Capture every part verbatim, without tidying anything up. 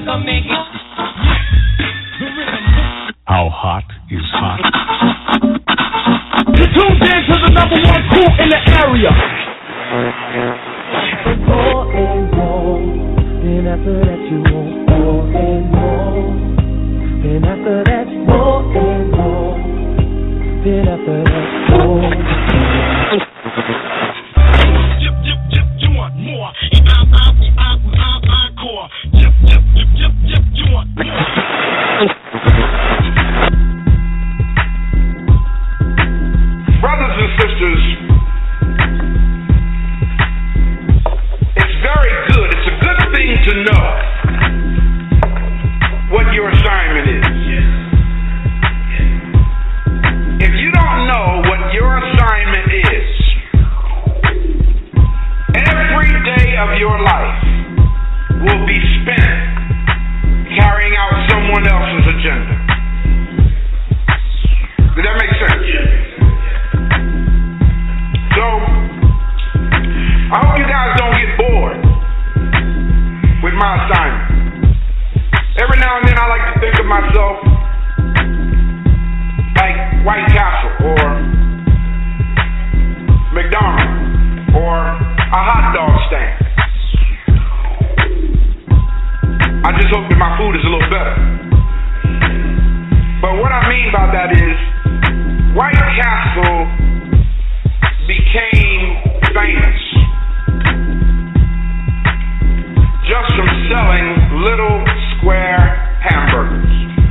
come make it. How hot is hot? You tuned in to the number one crew in the area. More and more, then after that you want more and more. Then after that more and more. Then after that more. Yep, yep, yep, you want more. And I'm, I'm, I'm, I'm encore. Yep, yep, yep, yep, yep, you want more. Brothers and sisters, it's very good. It's a good thing to know what your assignment is. If you don't know what your assignment is, every day of your life will be spent carrying out someone else's agenda. Did that make sense? So, I hope you guys don't get bored with my assignment. Every now and then I like to think of myself like White Castle or McDonald's or a hot dog stand. I just hope that my food is a little better. But what I mean by that is White Castle became famous just from selling little square hamburgers.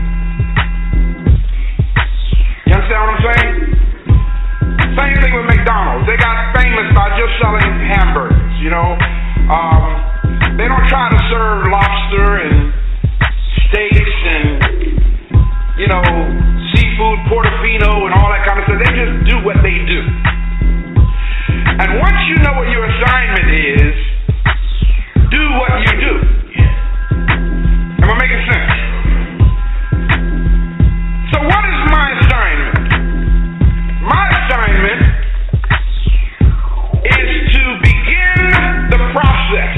You understand what I'm saying? Same thing with McDonald's. They got famous by just selling hamburgers, you know. Um, they don't try to serve lobster and steaks and, you know, seafood, Portofino and all that kind of stuff. They just do what they do. And once you know what your assignment is, do what you do. Am I making sense? So what is my assignment? My assignment is to begin the process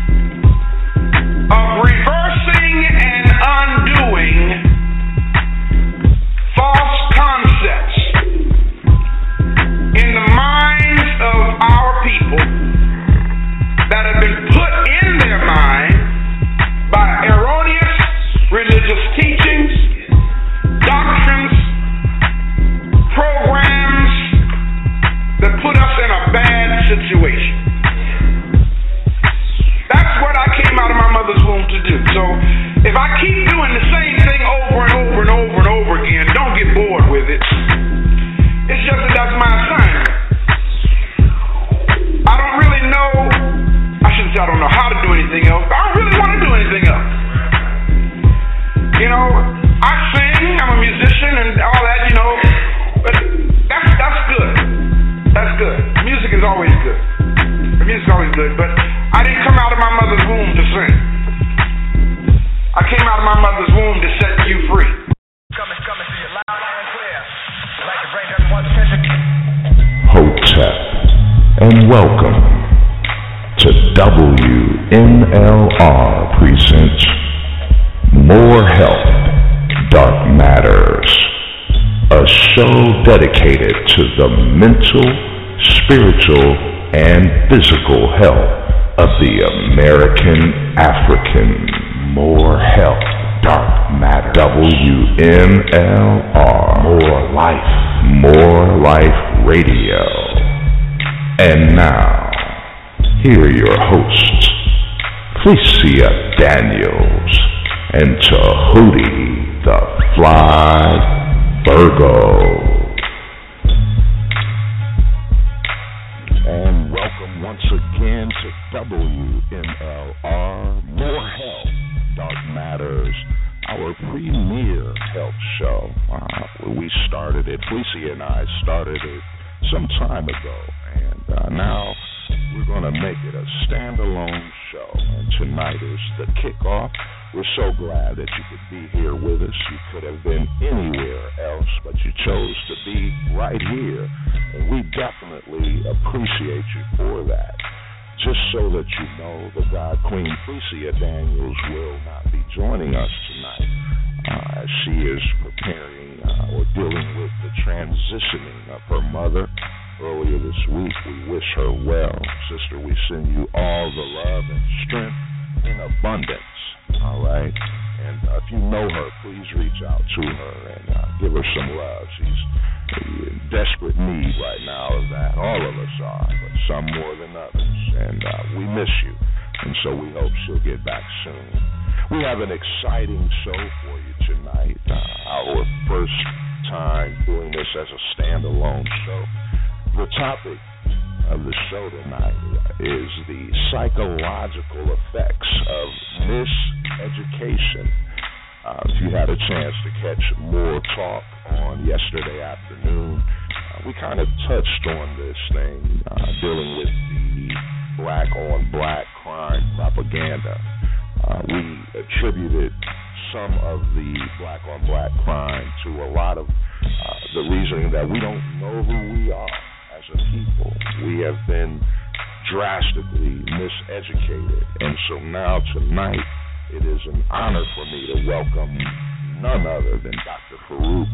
of reversing and undoing false concepts in the minds of our people that have been put in their mind by erroneous religious teachings, doctrines, programs that put us in a bad situation. That's what I came out of my mother's womb to do. So if I keep doing the same thing over and over and over and over again, don't get bored with it. It's just that that's my assignment. I don't really know, I shouldn't say I don't know how to do anything else, but I don't really want to do anything else. You know, I sing, I'm a musician and all that, you know, but that's, that's good. That's good. Music is always good. The music's always good, but I didn't come out of my mother's womb to sing. I came out of my mother's womb to set you free. Coming, coming to you loud and clear. I'd like to bring everyone's attention. Hotep, and welcome to W M L R presents More Health, Dark Matters, a show dedicated to the mental, spiritual, and physical health of the American African. More Health, Dark Matter, W M L R, More Life, More Life Radio. And now, here are your hosts, Felicia Daniels and Tahuti the Fly Virgo. And welcome once again to W M L R, More Health, Dark Matters, our premier health show. Uh, we started it, Felicia and I started it some time ago, and uh, now we're going to make it a standalone show. And tonight is the kickoff. We're so glad that you could be here with us. You could have been anywhere else, but you chose to be right here, and we definitely appreciate you for that. just so that you know, the God Queen Felicia Daniels will not be joining us tonight uh, as she is preparing uh, or dealing with the transitioning of her mother earlier this week. We wish her well. Sister, we send you all the love and strength in abundance, all right? And uh, if you know her, please reach out to her and uh, give her some love. She's in desperate need right now of that. All of us are, but some more than others. And uh, we miss you, and so we hope she'll get back soon. We have an exciting show for you tonight. Uh, our first time doing this as a standalone show. The topic of the show tonight is the psychological effects of miseducation. Uh, if you had a chance to catch more talk on yesterday afternoon, uh, we kind of touched on this thing, uh, dealing with the black-on-black crime propaganda. Uh, we attributed some of the black-on-black crime to a lot of uh, the reasoning that we don't know who we are as a people. We have been drastically miseducated, and so now tonight it is an honor for me to welcome none other than Doctor Farouk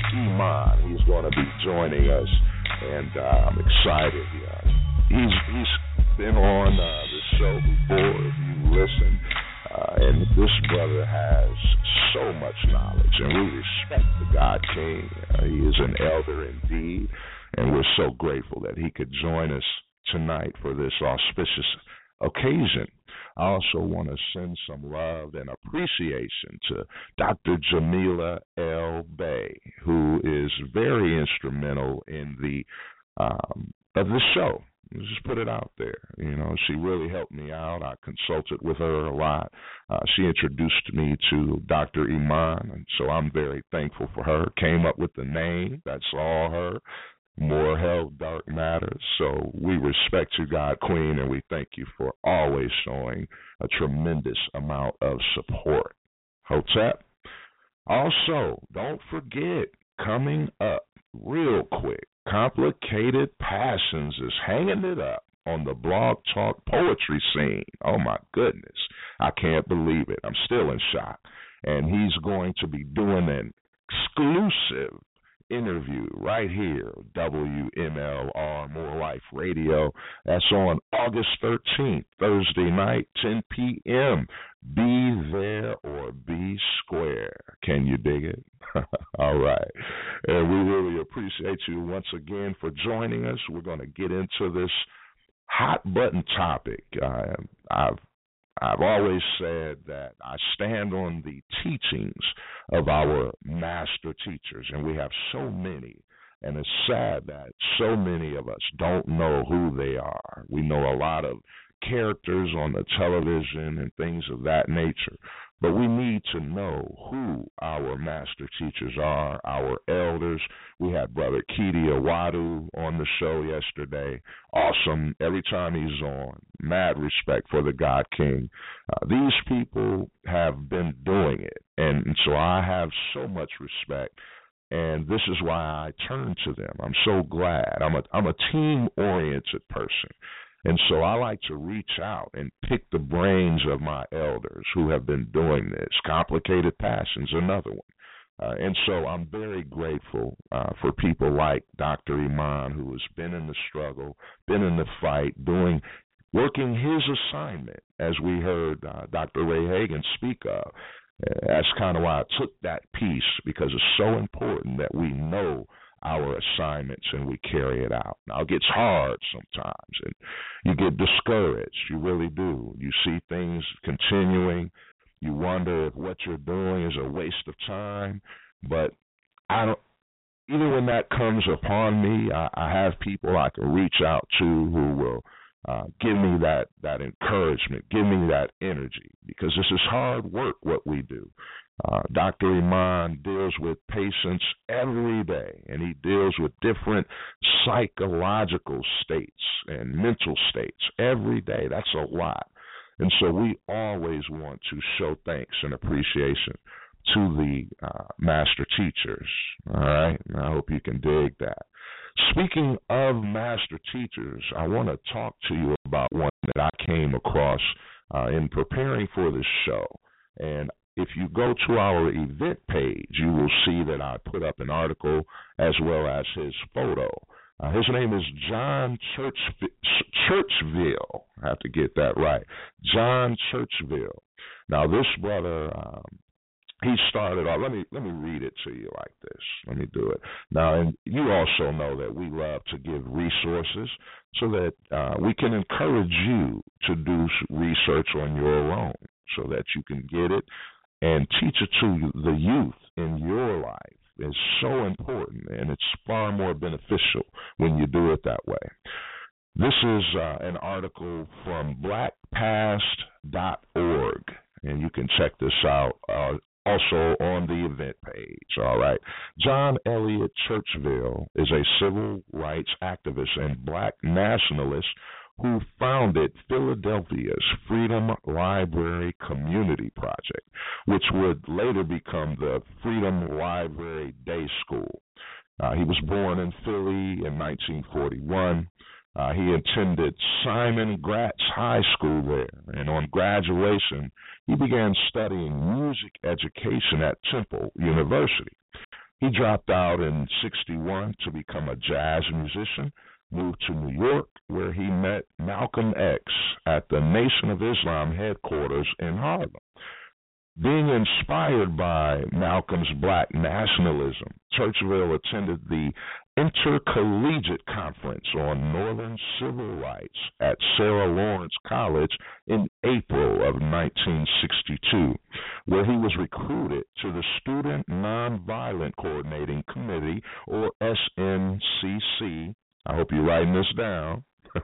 Iman. He's going to be joining us, and uh, I'm excited. Uh, he's he's been on uh, this show before, if you listen, uh, and this brother has so much knowledge, and we respect the God King. Uh, he is an elder indeed, and we're so grateful that he could join us tonight for this auspicious occasion. I also want to send some love and appreciation to Doctor Jamila L. Bay, who is very instrumental in the um, of the show. Let's just put it out there. You know, she really helped me out. I consulted with her a lot. Uh, she introduced me to Doctor Iman, and so I'm very thankful for her. Came up with the name. That's all her. More Health, Dark Matters. So we respect you, God Queen, and we thank you for always showing a tremendous amount of support. Hotep. Also, don't forget, coming up real quick, Complicated Passions is hanging it up on the Blog Talk poetry scene. Oh, my goodness. I can't believe it. I'm still in shock. And he's going to be doing an exclusive interview right here, W M L R More Life Radio. That's on August thirteenth, Thursday night, ten p.m. Be there or be square. Can you dig it? All right. And we really appreciate you once again for joining us. We're going to get into this hot button topic. Uh, I've I've always said that I stand on the teachings of our master teachers, and we have so many, and it's sad that so many of us don't know who they are. We know a lot of characters on the television and things of that nature, but we need to know who our master teachers are, our elders. We had Brother Kidi Awadu on the show yesterday. Awesome every time he's on. Mad respect for the God King. Uh, these people have been doing it, and, and so I have so much respect, and this is why I turn to them. I'm so glad. I'm a, I'm a team-oriented person. And so I like to reach out and pick the brains of my elders who have been doing this. Complicated Passions, another one. Uh, and so I'm very grateful uh, for people like Doctor Iman, who has been in the struggle, been in the fight, doing, working his assignment, as we heard uh, Doctor Ray Hagan speak of. Uh, that's kind of why I took that piece, because it's so important that we know our assignments and we carry it out. Now, it gets hard sometimes, and you get discouraged. You really do. You see things continuing. You wonder if what you're doing is a waste of time. But I don't. Even when that comes upon me, I, I have people I can reach out to who will uh, give me that, that encouragement, give me that energy, because this is hard work, what we do. Uh, Doctor Iman deals with patients every day, and he deals with different psychological states and mental states every day. That's a lot. And so we always want to show thanks and appreciation to the uh, master teachers. All right? And I hope you can dig that. Speaking of master teachers, I want to talk to you about one that I came across uh, in preparing for this show. And if you go to our event page, you will see that I put up an article as well as his photo. Uh, his name is John Church, Churchville. I have to get that right. John Churchville. Now, this brother, um, he started off. Let me let me read it to you like this. Let me do it. Now, and you also know that we love to give resources so that uh, we can encourage you to do research on your own so that you can get it and teach it to the youth in your life. It's so important, and it's far more beneficial when you do it that way. This is uh, an article from black past dot org, and you can check this out uh, also on the event page, all right? John Elliott Churchville is a civil rights activist and black nationalist who founded Philadelphia's Freedom Library Community Project, which would later become the Freedom Library Day School. Uh, he was born in Philly in nineteen forty-one. Uh, he attended Simon Gratz High School there, and on graduation, he began studying music education at Temple University. He dropped out in sixty-one to become a jazz musician, moved to New York, where he met Malcolm X at the Nation of Islam headquarters in Harlem. Being inspired by Malcolm's black nationalism, Churchville attended the Intercollegiate Conference on Northern Civil Rights at Sarah Lawrence College in April of nineteen sixty-two, where he was recruited to the Student Nonviolent Coordinating Committee, or S N C C. I hope you're writing this down.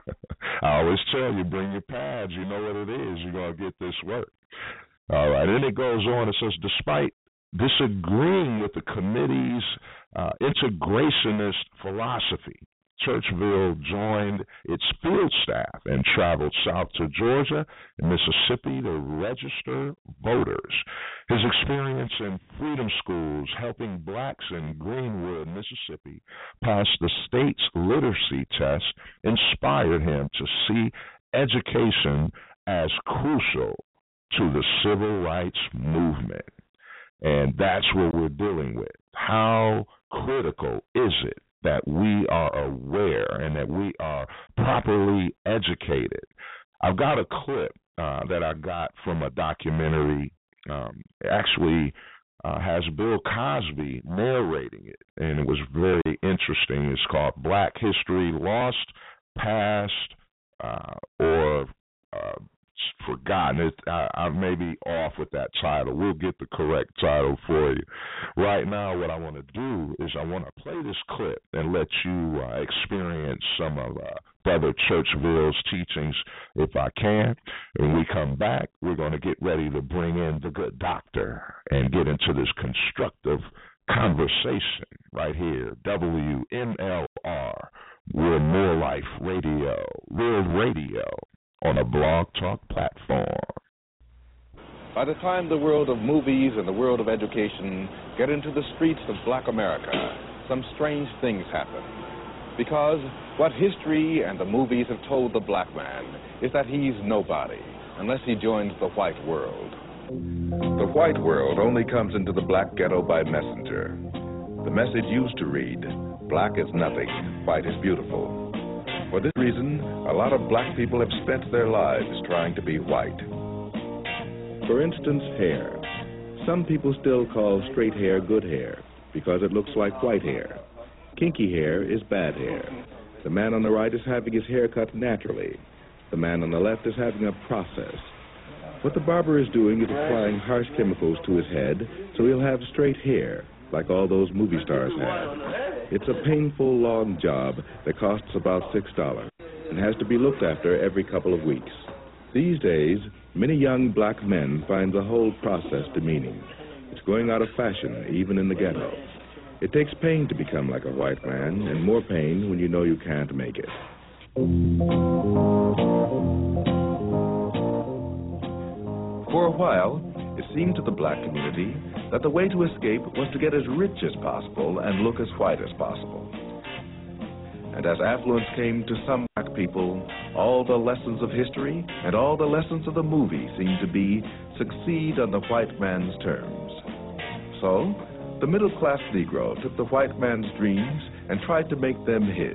I always tell you, bring your pads. You know what it is. You're going to get this work. All right. And it goes on. It says, despite disagreeing with the committee's uh, integrationist philosophy, Churchville joined its field staff and traveled south to Georgia and Mississippi to register voters. His experience in freedom schools helping blacks in Greenwood, Mississippi, pass the state's literacy test inspired him to see education as crucial to the civil rights movement. And that's what we're dealing with. How critical is it that we are aware and that we are properly educated? I've got a clip uh, that I got from a documentary. Um, actually uh, has Bill Cosby narrating it, and it was very interesting. It's called Black History Lost, Past, uh, or uh, Forgotten. It, I, I may be off with that title. We'll get the correct title for you. Right now, what I want to do is I want to play this clip and let you uh, experience some of uh, Brother Churchville's teachings, if I can. When we come back, we're going to get ready to bring in the good doctor and get into this constructive conversation right here. W M L R, we're More Life Radio, Real Radio, on a Blog Talk platform. By the time the world of movies and the world of education get into the streets of black America, some strange things happen. Because what history and the movies have told the black man is that he's nobody unless he joins the white world. The white world only comes into the black ghetto by messenger. The message used to read, black is nothing, white is beautiful. For this reason, a lot of black people have spent their lives trying to be white. For instance, hair. Some people still call straight hair good hair because it looks like white hair. Kinky hair is bad hair. The man on the right is having his hair cut naturally. The man on the left is having a process. What the barber is doing is applying harsh chemicals to his head so he'll have straight hair, like all those movie stars have. It's a painful, long job that costs about six dollars and has to be looked after every couple of weeks. These days, many young black men find the whole process demeaning. It's going out of fashion, even in the ghetto. It takes pain to become like a white man, and more pain when you know you can't make it. For a while, it seemed to the black community that the way to escape was to get as rich as possible and look as white as possible. And as affluence came to some black people, all the lessons of history and all the lessons of the movie seemed to be succeed on the white man's terms. So, the middle-class Negro took the white man's dreams and tried to make them his.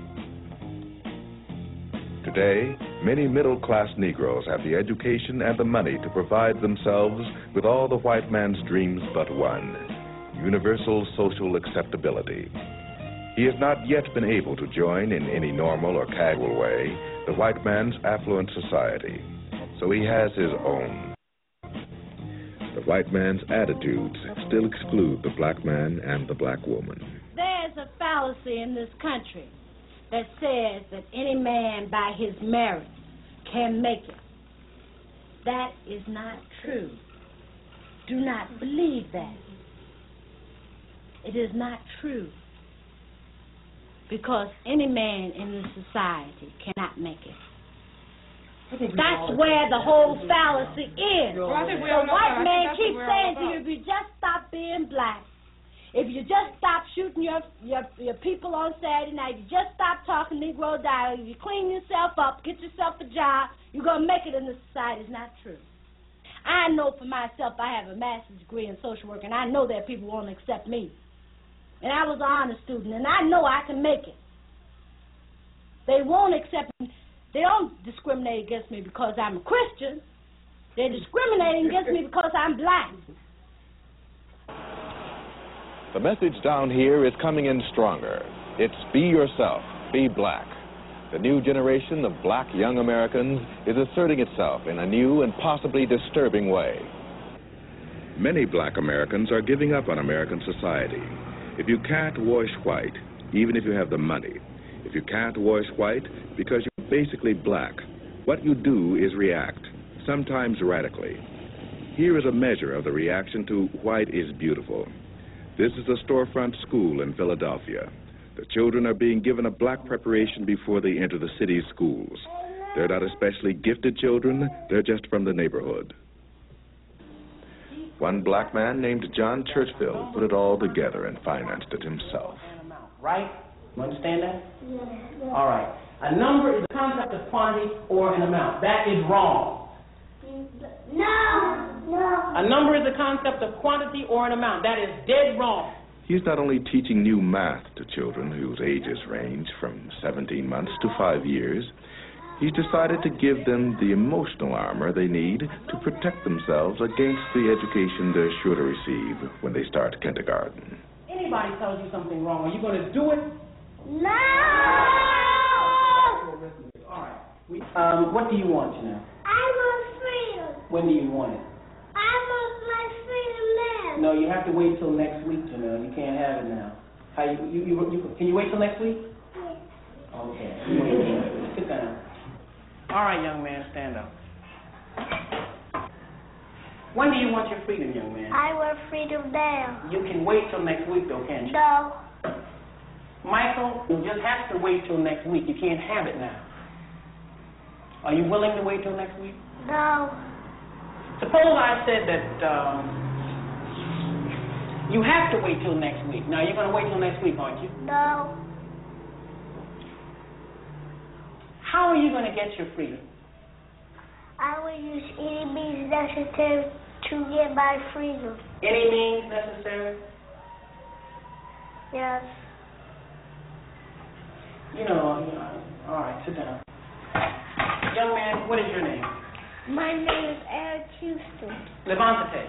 Today, many middle-class Negroes have the education and the money to provide themselves with all the white man's dreams but one: universal social acceptability. He has not yet been able to join in any normal or casual way the white man's affluent society, so he has his own. The white man's attitudes still exclude the black man and the black woman. There's a fallacy in this country that says that any man by his merit can make it. That is not true. Do not believe that. It is not true. Because any man in this society cannot make it. That's where the whole fallacy is. The white man keeps saying to you, if you just stop being black, if you just stop shooting your, your your people on Saturday night, you just stop talking Negro dialect, if you clean yourself up, get yourself a job, you're going to make it in this society. It's not true. I know for myself, I have a master's degree in social work, and I know that people won't accept me. And I was an honor student, and I know I can make it. They won't accept me. They don't discriminate against me because I'm a Christian. They're discriminating against me because I'm black. The message down here is coming in stronger. It's be yourself, be black. The new generation of black young Americans is asserting itself in a new and possibly disturbing way. Many black Americans are giving up on American society. If you can't wash white, even if you have the money, if you can't wash white because you're basically black, what you do is react, sometimes radically. Here is a measure of the reaction to white is beautiful. This is a storefront school in Philadelphia. The children are being given a black preparation before they enter the city's schools. They're not especially gifted children, they're just from the neighborhood. One black man named John Churchville put it all together and financed it himself. Right? You understand that? Yeah. All right. A number is a concept of quantity or an amount. That is wrong. No, no. A number is a concept of quantity or an amount. That is dead wrong. He's not only teaching new math to children whose ages range from seventeen months to five years, he's decided to give them the emotional armor they need to protect themselves against the education they're sure to receive when they start kindergarten. Anybody tells you something wrong, are you going to do it? No! All right. We, um, what do you want, Janelle? I want freedom. When do you want it? I want my freedom now. No, you have to wait till next week, Janelle. You can't have it now. How you, you, you, you, can you wait till next week? Yeah. Okay. Sit down. All right, young man, stand up. When do you want your freedom, young man? I want freedom now. You can wait till next week, though, can't you? No. Michael, you just have to wait till next week. You can't have it now. Are you willing to wait till next week? No. Suppose I said that um, you have to wait till next week. Now, you're going to wait till next week, aren't you? No. How are you going to get your freedom? I will use any means necessary to get my freedom. Any means necessary? Yes. You know, you know, all right, sit down. Young man, what is your name? My name is Eric Houston. Levante.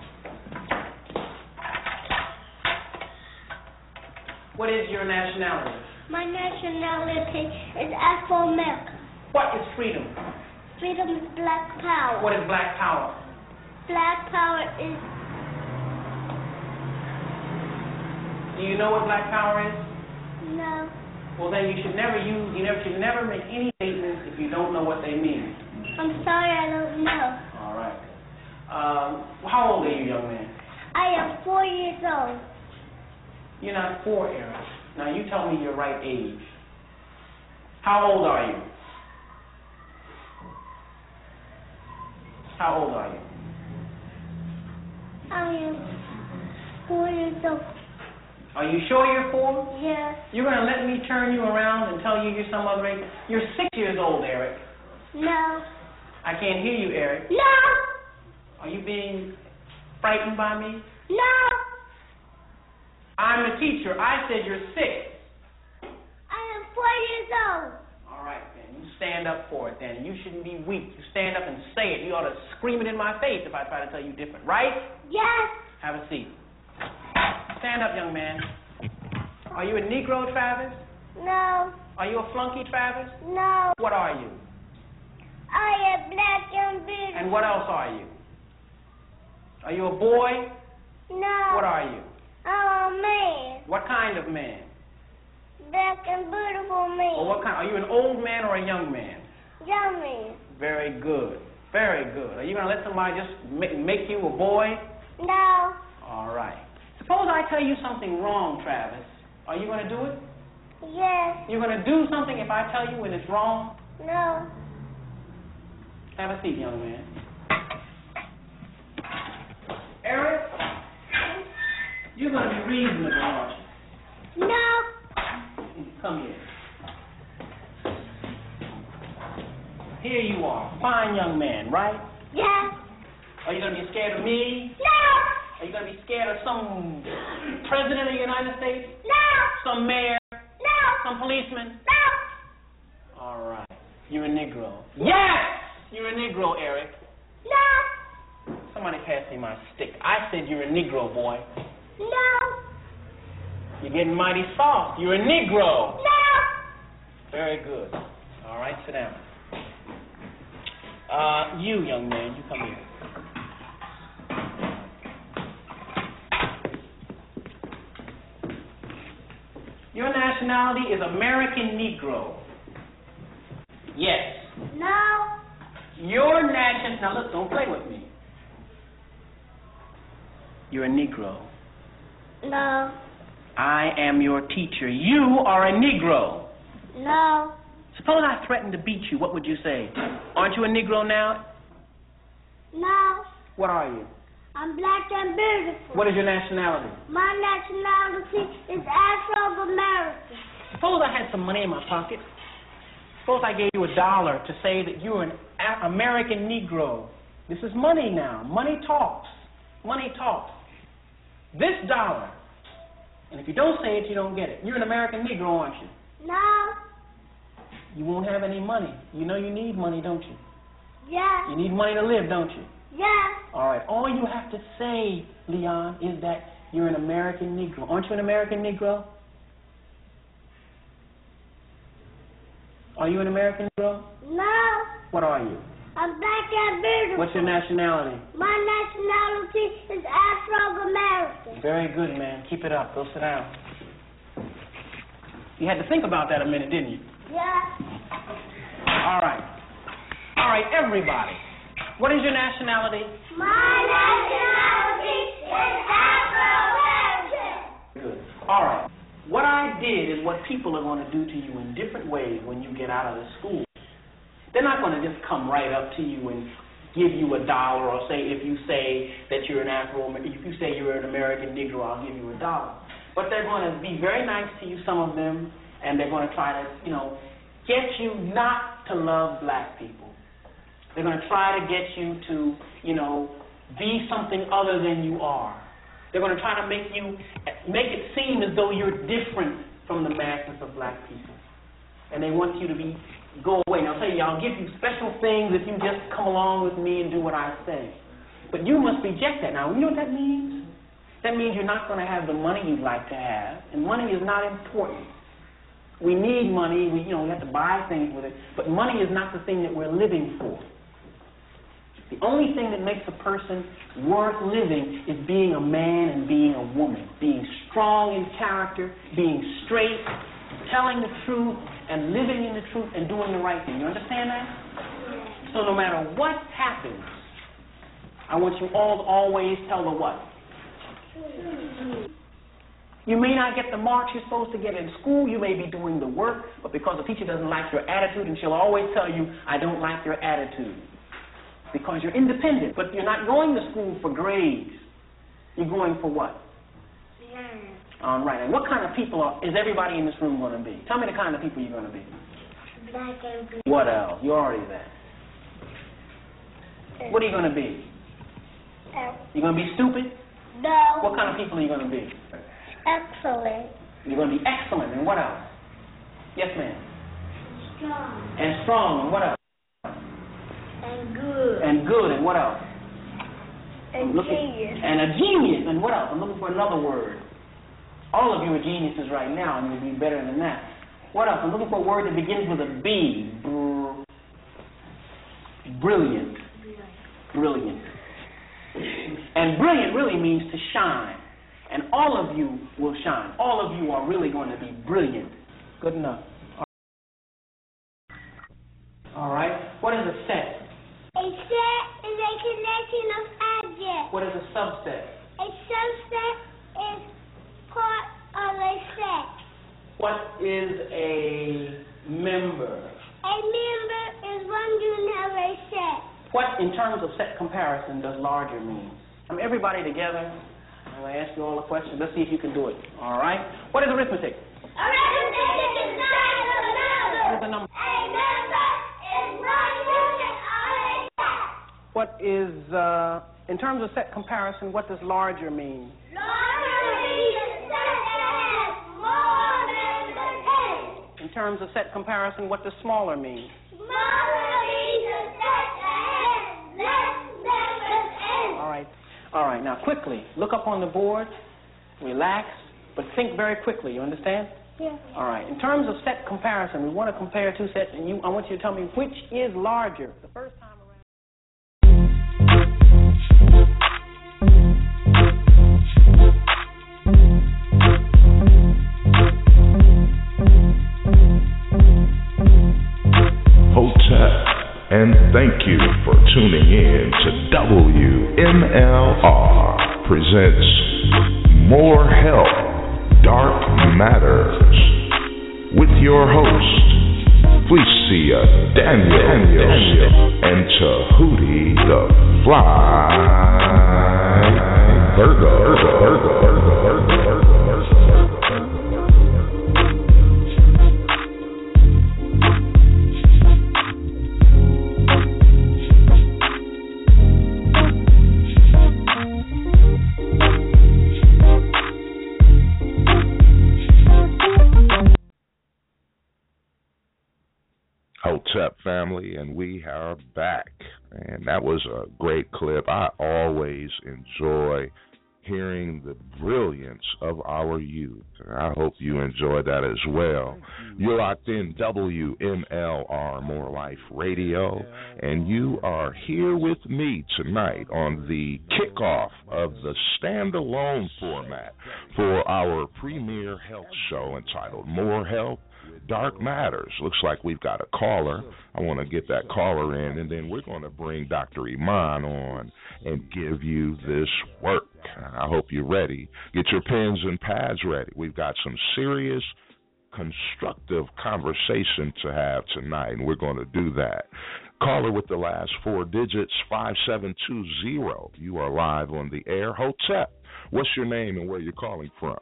What is your nationality? My nationality is Afro-American. What is freedom? Freedom is black power. What is black power? Black power is... Do you know what black power is? No. Well, then you should never use, you never should never make any statements if you don't know what they mean. I'm sorry, I don't know. All right. Um, how old are you, young man? I am four years old. You're not four, Eric. Now you tell me your right age. How old are you? How old are you? I am four years old. Are you sure you're four? Yes. You're going to let me turn you around and tell you you're some other age? You're six years old, Eric. No. I can't hear you, Eric. No. Are you being frightened by me? No. I'm the teacher. I said you're six. I am four years old. All right, then. You stand up for it, then. You shouldn't be weak. You stand up and say it. You ought to scream it in my face if I try to tell you different, right? Yes. Have a seat. Stand up, young man. Are you a Negro, Travis? No. Are you a flunky, Travis? No. What are you? I am black and beautiful. And what else are you? Are you a boy? No. What are you? I'm a man. What kind of man? Black and beautiful man. Or what kind? Are you an old man or a young man? Young man. Very good. Very good. Are you going to let somebody just make, make you a boy? No. All right. Suppose I tell you something wrong, Travis. Are you going to do it? Yes. You're going to do something if I tell you when it's wrong? No. Have a seat, young man. Eric, you're going to be reasonable, aren't you? No. Come here. Here you are. Fine young man, right? Yes. Are you going to be scared of me? No. Are you going to be scared of some president of the United States? No. Some mayor? No. Some policeman? No. All right. You're a Negro. Yes! You're a Negro, Eric. No. Somebody pass me my stick. I said you're a Negro, boy. No. You're getting mighty soft. You're a Negro. No. Very good. All right, sit down. Uh, you, young man, you come here. Your nationality is American Negro. Yes. No. Your nation... Now, look, don't play with me. You're a Negro. No. I am your teacher. You are a Negro. No. Suppose I threatened to beat you. What would you say? Aren't you a Negro now? No. What are you? I'm black and beautiful. What is your nationality? My nationality is Afro-American. Suppose I had some money in my pocket. Suppose I gave you a dollar to say that you're an A- American Negro. This is money now. Money talks. Money talks. This dollar. And if you don't say it, you don't get it. You're an American Negro, aren't you? No. You won't have any money. You know you need money, don't you? Yeah. You need money to live, don't you? Yeah. All right. All you have to say, Leon, is that you're an American Negro. Aren't you an American Negro? Are you an American Negro? No. What are you? I'm black and beautiful. What's your nationality? My nationality is Afro-American. Very good, man. Keep it up. Go sit down. You had to think about that a minute, didn't you? Yeah. All right. All right, everybody. What is your nationality? My nationality is Afro-American. Good. All right. What I did is what people are going to do to you in different ways when you get out of the school. They're not going to just come right up to you and give you a dollar, or say if you say that you're an Afro, if you say you're an American Negro, I'll give you a dollar. But they're going to be very nice to you, some of them, and they're going to try to, you know, get you not to love black people. They're going to try to get you to, you know, be something other than you are. They're going to try to make you, make it seem as though you're different from the masses of black people. And they want you to be, go away. Now, I'll tell you, I'll give you special things if you just come along with me and do what I say. But you must reject that. Now, you know what that means? That means you're not going to have the money you'd like to have, and money is not important. We need money. We, you know, we have to buy things with it, but money is not the thing that we're living for. The only thing that makes a person worth living is being a man and being a woman, being strong in character, being straight, telling the truth, and living in the truth and doing the right thing. You understand that? So no matter what happens, I want you all to always tell the what? You may not get the marks you're supposed to get in school. You may be doing the work, but because the teacher doesn't like your attitude, and she'll always tell you, I don't like your attitude. Because you're independent, but you're not going to school for grades. You're going for what? All right. And what kind of people are, is everybody in this room going to be? Tell me the kind of people you're going to be. Black and blue. What else? You're already there. What are you going to be? You going to be stupid? No. What kind of people are you going to be? Excellent. You're going to be excellent. And what else? Yes, ma'am. Strong. And strong. And what else? And good. And good. And what else? And genius. And a genius. And what else? I'm looking for another word. All of you are geniuses right now, and you'll be better than that. What else? I'm looking for a word that begins with a B. Br- brilliant. Brilliant. And brilliant really means to shine. And all of you will shine. All of you are really going to be brilliant. Good enough. All right. What is a set? A set is a connection of objects. What is a subset? A subset is part of a set. What is a member? A member is one unit of a set. What, in terms of set comparison, does larger mean? Um, everybody together. I'm going to ask you all a question. Let's see if you can do it. All right? What is arithmetic? Arithmetic is not a number. What is a number? A number is one unit of a set. What is, uh, in terms of set comparison, what does larger mean? Larger means a set that has more than the ten. In terms of set comparison, what does smaller mean? Smaller means a set that has less than the ten. All right. All right. Now, quickly, look up on the board, relax, but think very quickly. You understand? Yeah. All right. In terms of set comparison, we want to compare two sets, and you, I want you to tell me which is larger. The first time around. And thank you for tuning in to W M L R presents More Health, Dark Matters with your host, Felicia Daniel, and Tahuti the Fly Virgo. Virgo, Virgo, Virgo, Virgo. Hotep family, and we are back. And that was a great clip. I always enjoy hearing the brilliance of our youth. I hope you enjoyed that as well. You're locked in W M L R More Life Radio, and you are here with me tonight on the kickoff of the standalone format for our premier health show entitled More Health, Dark Matters. Looks like we've got a caller. I want to get that caller in, and then we're going to bring Doctor Iman on and give you this work. I hope you're ready. Get your pens and pads ready. We've got some serious, constructive conversation to have tonight, and we're going to do that. Caller with the last four digits, five seven two zero. You are live on the air. Hotep, what's your name and where you're calling from?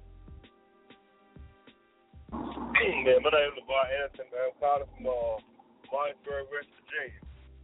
Man, my name is LeVar Anderson. I'm calling from uh, Martinsburg, West Virginia.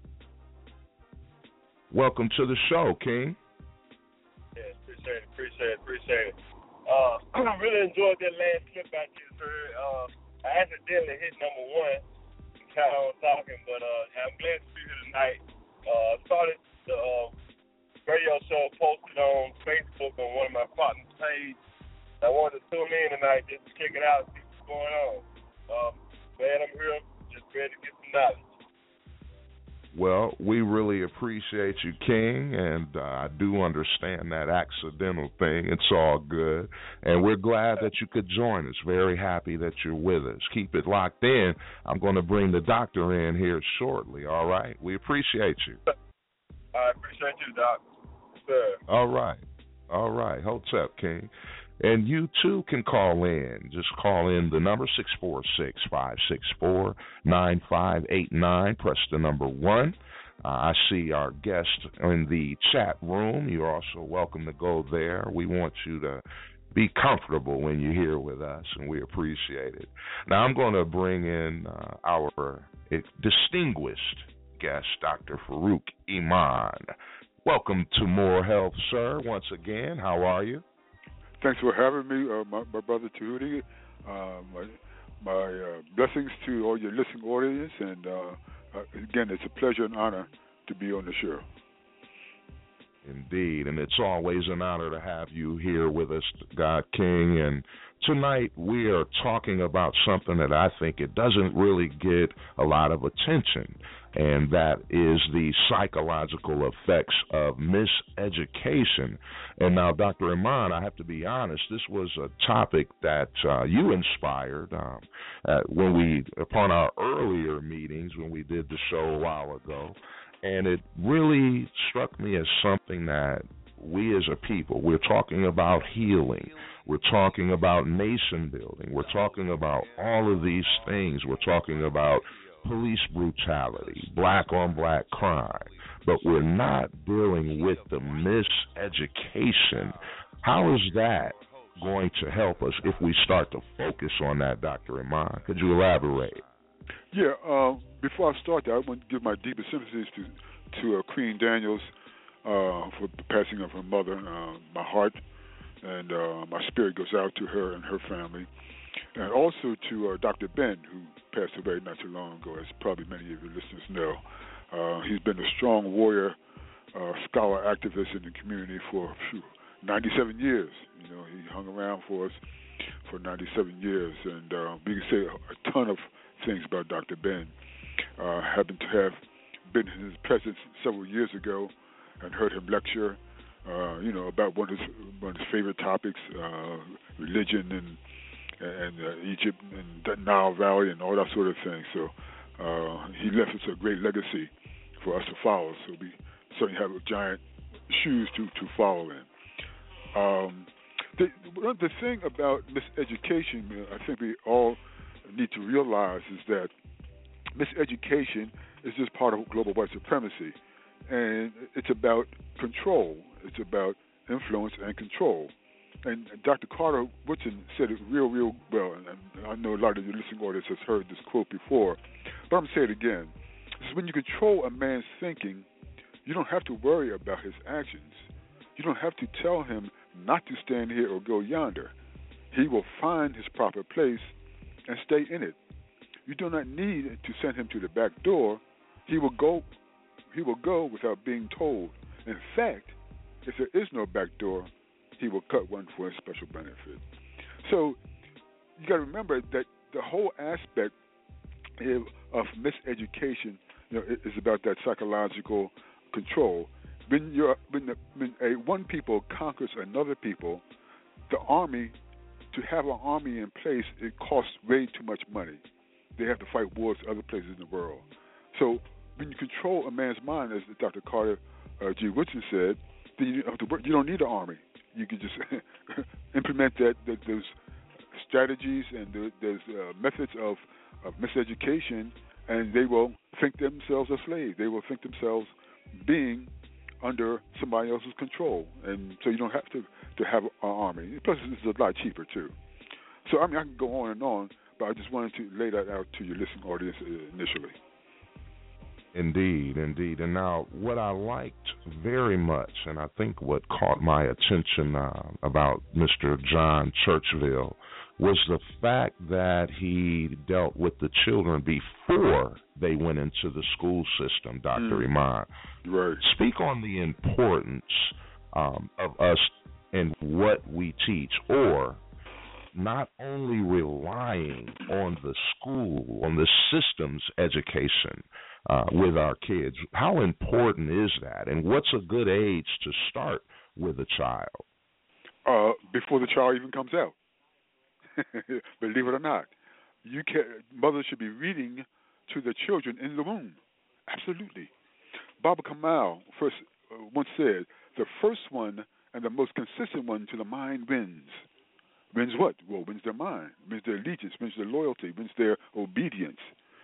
Welcome to the show, King. Yeah, appreciate it, appreciate it, appreciate it. Uh, I really enjoyed that last clip I just heard. Uh, I accidentally hit number one and kind of on talking, but uh, I'm glad to be here tonight. Uh, started the uh, radio show posted on Facebook on one of my partners' page. I wanted to tune in tonight just to check it out and see what's going on. Um, man, I'm here just ready to get some knowledge. Well, we really appreciate you, King, and uh, I do understand that accidental thing. It's all good, and we're glad that you could join us. Very happy that you're with us. Keep it locked in. I'm going to bring the doctor in here shortly, all right? We appreciate you. I appreciate you, Doc. Sir. All right. All right. Hotep, King. And you, too, can call in. Just call in the number six four six, five six four, nine five eight nine. Press the number one. Uh, I see our guest in the chat room. You're also welcome to go there. We want you to be comfortable when you're here with us, and we appreciate it. Now I'm going to bring in uh, our distinguished guest, Doctor Farouk Iman. Welcome to More Health, sir, once again. How are you? Thanks for having me, uh, my, my brother Tahuti. Uh, my my uh, blessings to all your listening audience, and uh, uh, again, it's a pleasure and honor to be on the show. Indeed, and it's always an honor to have you here with us, God King. And tonight we are talking about something that I think it doesn't really get a lot of attention, and that is the psychological effects of miseducation. And now, Doctor Iman, I have to be honest, this was a topic that uh, you inspired um, uh, when we, upon our earlier meetings when we did the show a while ago. And it really struck me as something that we as a people, we're talking about healing. We're talking about nation building. We're talking about all of these things. We're talking about police brutality, black on black crime. But we're not dealing with the miseducation. How is that going to help us if we start to focus on that, Doctor Iman? Could you elaborate? Yeah, uh, before I start that, I want to give my deepest sympathies to to uh, Queen Daniels uh, for the passing of her mother. Uh, my heart and uh, my spirit goes out to her and her family, and also to uh, Doctor Ben, who passed away not too long ago, as probably many of your listeners know. Uh, he's been a strong warrior, uh, scholar, activist in the community for phew, ninety-seven years. You know, he hung around for us for ninety-seven years, and uh, we can say a ton of things about Doctor Ben. Uh, happened to have been in his presence several years ago and heard him lecture, uh, you know, about one of his, one of his favorite topics, uh, religion and and uh, Egypt and the Nile Valley and all that sort of thing. So uh, he left us a great legacy for us to follow. So we certainly have giant shoes to, to follow in. Um, the, the thing about miseducation, I think we all need to realize, is that miseducation is just part of global white supremacy, and it's about control. It's about influence and control. And Doctor Carter Woodson said it real, real well, and I know a lot of your listening audience has heard this quote before, but I'm going to say it again. This is when you control a man's thinking, you don't have to worry about his actions. You don't have to tell him not to stand here or go yonder. He will find his proper place and stay in it. You do not need to send him to the back door. He will go he will go without being told. In fact, if there is no back door, he will cut one for his special benefit. So you got to remember that the whole aspect of miseducation, you know, is about that psychological control. When you're when, the, when a one people conquers another people, the army, to have an army in place, it costs way too much money. They have to fight wars other places in the world. So when you control a man's mind, as Doctor Carter uh, G. Woodson said, then you don't have to work. You don't need an army. You can just implement that, that those strategies and the, those uh, methods of, of miseducation, and they will think themselves a slave. They will think themselves being under somebody else's control, and so you don't have to, to have an army. Plus, it's a lot cheaper too. So I mean, I can go on and on, but I just wanted to lay that out to your listening audience initially. Indeed, indeed. And now, what I liked very much, and I think what caught my attention uh, about Mister John Churchville, was the fact that he dealt with the children before they went into the school system, Doctor Mm. Iman. Right. Speak on the importance um, of us and what we teach, or not only relying on the school, on the system's education uh, with our kids. How important is that, and what's a good age to start with a child? Uh, before the child even comes out. Believe it or not, you can. Mothers should be reading to their children in the womb. Absolutely. Baba Kamal first uh, once said, "The first one and the most consistent one to the mind wins." Wins what? Well, wins their mind, wins their allegiance, wins their loyalty, wins their obedience.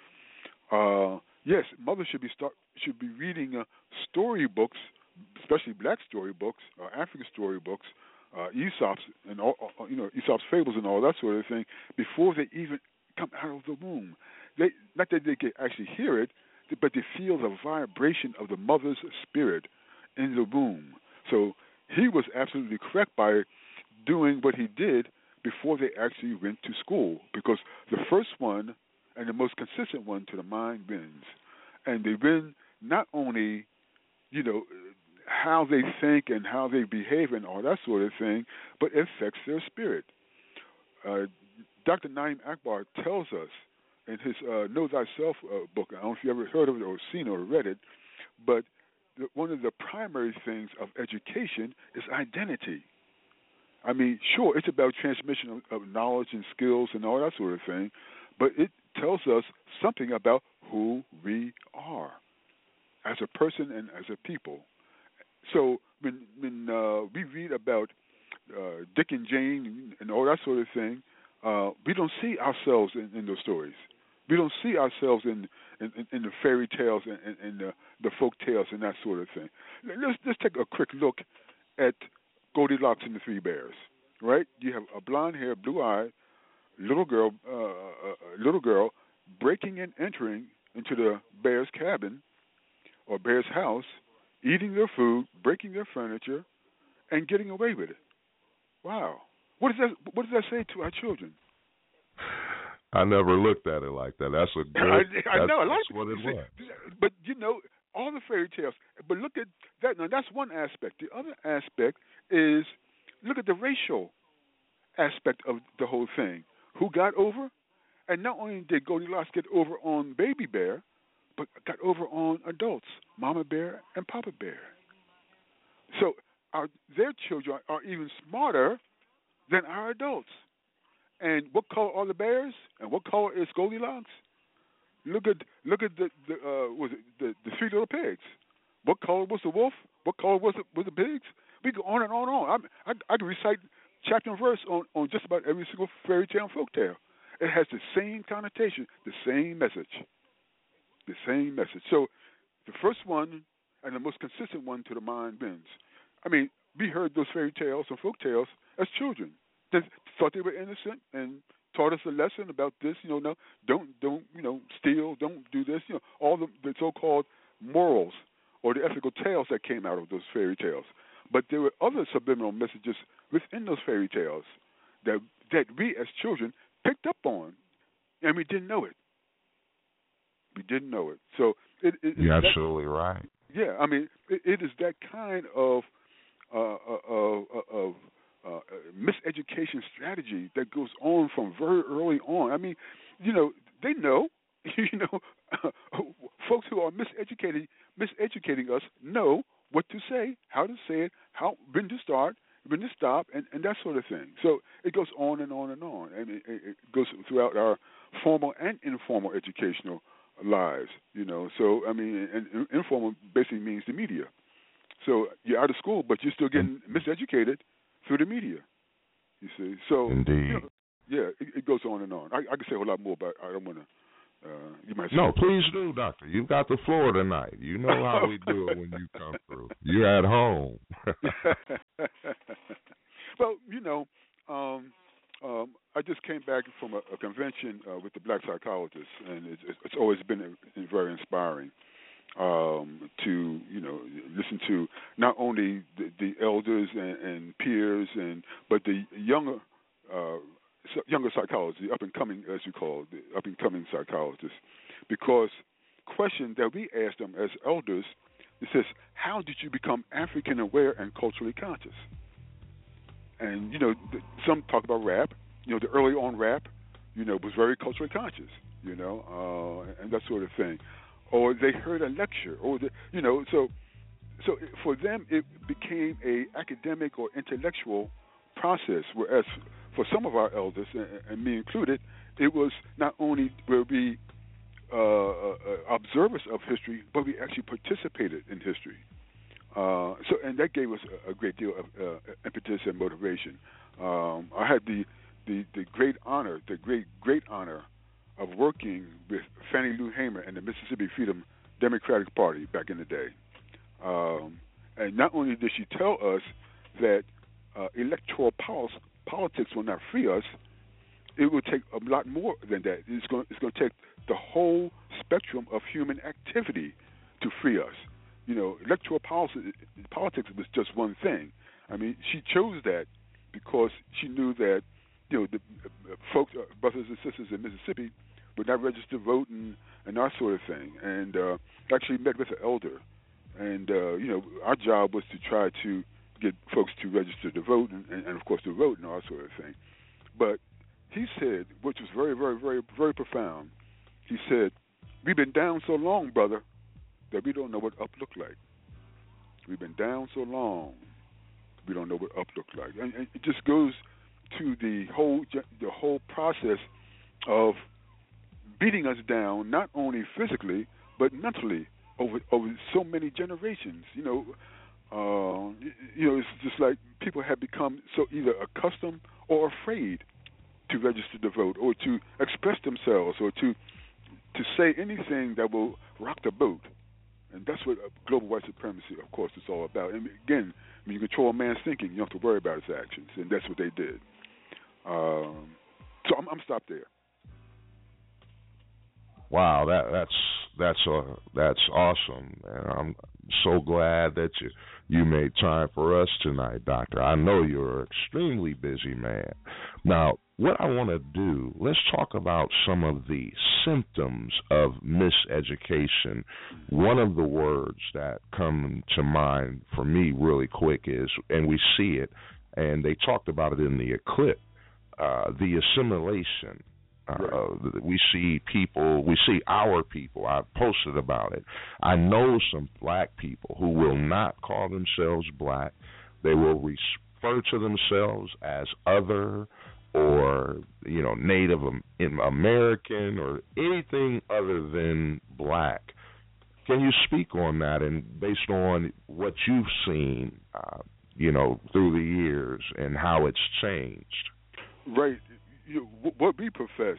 Uh, yes, mothers should be start should be reading uh, storybooks, especially black storybooks or African storybooks, uh, Aesop's and all, you know, Aesop's fables and all that sort of thing before they even come out of the womb. They not that they can actually hear it, but they feel the vibration of the mother's spirit in the womb. So he was absolutely correct by doing what he did before they actually went to school, because the first one and the most consistent one to the mind wins. And they win not only, you know, how they think and how they behave and all that sort of thing, but it affects their spirit. Uh, Doctor Naim Akbar tells us in his uh, Know Thyself uh, book, I don't know if you ever heard of it or seen or read it, but the, one of the primary things of education is identity. I mean, sure, it's about transmission of, of knowledge and skills and all that sort of thing, but it tells us something about who we are as a person and as a people. So when when uh, we read about uh, Dick and Jane and all that sort of thing, uh, we don't see ourselves in, in those stories. We don't see ourselves in in, in the fairy tales and, and, and the, the folk tales and that sort of thing. Let's let's take a quick look at Goldilocks and the Three Bears. Right? You have a blonde-haired, blue-eyed little girl, uh, uh, little girl breaking and entering into the bear's cabin or bear's house, eating their food, breaking their furniture, and getting away with it. Wow. What does that What does that say to our children? I never looked at it like that. That's a good. I, I that's, know. I like that's what it was. But you know, all the fairy tales. But look at that. Now that's one aspect. The other aspect is look at the racial aspect of the whole thing. Who got over? And not only did Goldilocks get over on Baby Bear, but got over on adults, Mama Bear and Papa Bear. So our, their children are even smarter than our adults. And what color are the bears? And what color is Goldilocks? Look at look at the, the uh, was it the, the three little pigs. What color was the wolf? What color was it was the pigs? We go on and on and on. I I, I can recite chapter and verse on, on just about every single fairy tale and folk tale. It has the same connotation, the same message. The same message. So the first one and the most consistent one to the mind wins. I mean, we heard those fairy tales and folk tales as children. They thought they were innocent and taught us a lesson about this, you know, no, don't don't, you know, steal, don't do this, you know, all the, the so called morals or the ethical tales that came out of those fairy tales. But there were other subliminal messages within those fairy tales that that we as children picked up on, and we didn't know it. We didn't know it. So it, it, you're that, absolutely right. Yeah, I mean, it, it is that kind of uh, of, of uh, miseducation strategy that goes on from very early on. I mean, you know, they know, you know, uh, folks who are miseducating miseducating us know what to say, how to say it, how when to start, when to stop, and, and that sort of thing. So it goes on and on and on, and it, it goes throughout our formal and informal educational lives, you know. So, I mean, and informal basically means the media. So you're out of school, but you're still getting miseducated through the media, you see. So, indeed. You know, yeah, it, it goes on and on. I, I could say a whole lot more, but I don't want to. Uh, you might no, please do, Doctor. You've got the floor tonight. You know how we do it when you come through. You're at home. Well, you know, um, um, I just came back from a, a convention uh, with the Black Psychologists, and it's, it's always been a, a very inspiring um, to, you know, listen to not only the, the elders and, and peers, and but the younger uh, younger psychologists, the up-and-coming, as you call it, the up-and-coming psychologists, because question that we ask them as elders, it says, how did you become African-aware and culturally conscious? And, you know, some talk about rap. You know, the early on rap, you know, was very culturally conscious, you know, uh, and that sort of thing. Or they heard a lecture, or, the, you know, so so for them it became a academic or intellectual process, whereas for some of our elders, and me included, it was not only were we uh, uh, observers of history, but we actually participated in history. Uh, so, and that gave us a, a great deal of uh, impetus and motivation. Um, I had the, the, the great honor, the great, great honor of working with Fannie Lou Hamer and the Mississippi Freedom Democratic Party back in the day. Um, and not only did she tell us that uh, electoral pol- politics will not free us, it will take a lot more than that. It's going, it's going to take the whole spectrum of human activity to free us. You know, electoral policy, politics was just one thing. I mean, she chose that because she knew that, you know, the uh, folks, uh, brothers and sisters in Mississippi would not register vote and, and that sort of thing. And uh, actually met with an elder. And, uh, you know, our job was to try to get folks to register to vote and, and, and, of course, to vote and all that sort of thing. But he said, which was very, very, very, very profound, he said, we've been down so long, brother, that we don't know what up looked like. We've been down so long, we don't know what up looked like. And, and it just goes to the whole the whole process of beating us down, not only physically, but mentally over over so many generations. You know, uh, you know, it's just like people have become so either accustomed or afraid to register to vote or to express themselves or to to say anything that will rock the boat. And that's what global white supremacy, of course, is all about. And again, when you control a man's thinking, you don't have to worry about his actions, and that's what they did. Um, so I'm, I'm stopped there. Wow, that that's that's uh, that's awesome, and I'm so glad that you you made time for us tonight, Doctor. I know you're an extremely busy man. Now, what I want to do, let's talk about some of the symptoms of miseducation. One of the words that come to mind for me really quick is, and we see it, and they talked about it in the eclipse, uh, the assimilation. Uh, we see people, we see our people, I've posted about it. I know some black people who will not call themselves black. They will refer to themselves as other or, you know, Native American or anything other than black. Can you speak on that, and based on what you've seen, uh, you know, through the years and how it's changed? Right. You, what we profess,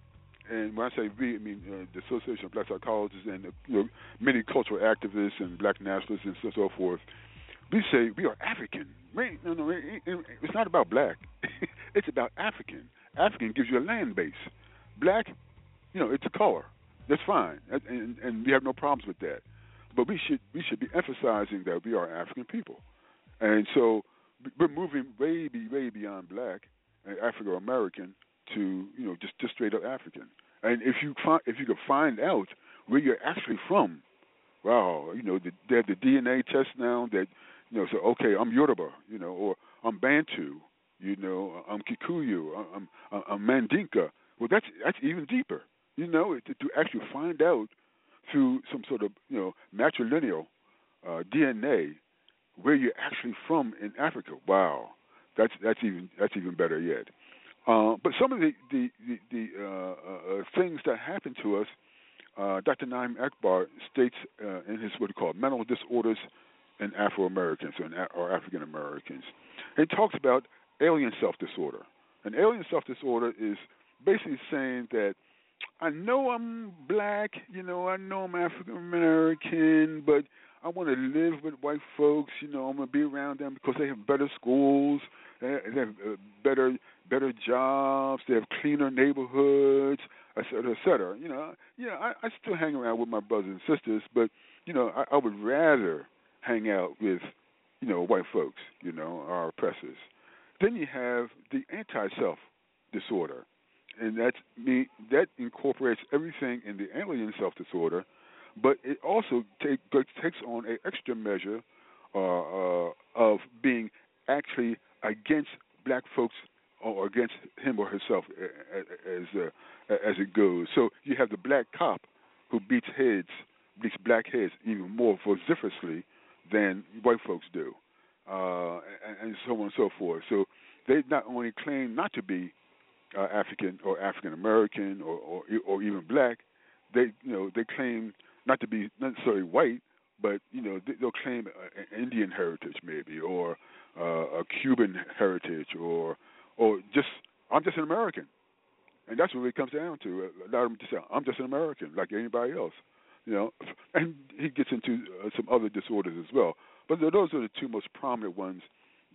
and when I say we, I mean uh, the Association of Black Psychologists and uh, you know, many cultural activists and black nationalists and so, so forth, we say we are African. We, no, no, it, it, it's not about black. It's about African. African gives you a land base. Black, you know, it's a color. That's fine, and, and, and we have no problems with that. But we should we should be emphasizing that we are African people, and so we're moving way, way beyond black. African American to you know just, just straight up African, and if you find if you could find out where you're actually from, wow, you know the, they have the D N A test now that you know so okay I'm Yoruba, you know, or I'm Bantu, you know, I'm Kikuyu, I'm I'm, I'm Mandinka. Well, that's that's even deeper, you know, to, to actually find out through some sort of you know matrilineal uh, D N A where you're actually from in Africa. Wow. That's that's even that's even better yet. Uh, but some of the the the, the uh, uh, things that happen to us, uh, Doctor Naim Akbar states uh, in his what he called mental disorders in Afro Americans or African Americans. He talks about alien self disorder. And alien self disorder is basically saying that I know I'm black, you know, I know I'm African American, but I want to live with white folks, you know, I'm going to be around them because they have better schools, they have uh, better better jobs, they have cleaner neighborhoods, et cetera, et cetera. You know, you know I, I still hang around with my brothers and sisters, but, you know, I, I would rather hang out with, you know, white folks, you know, our oppressors. Then you have the anti-self disorder, and that's me, that incorporates everything in the alien self disorder, but it also take, takes on an extra measure uh, uh, of being actually against black folks or against him or herself as uh, as it goes. So you have the black cop who beats heads, beats black heads even more vociferously than white folks do, uh, and, and so on and so forth. So they not only claim not to be uh, African or African American or, or or even black, they you know they claim not to be necessarily white, but you know they'll claim an Indian heritage maybe, or uh, a Cuban heritage, or or just I'm just an American, and that's what it comes down to. A lot of them just say I'm just an American like anybody else, you know. And he gets into uh, some other disorders as well, but those are the two most prominent ones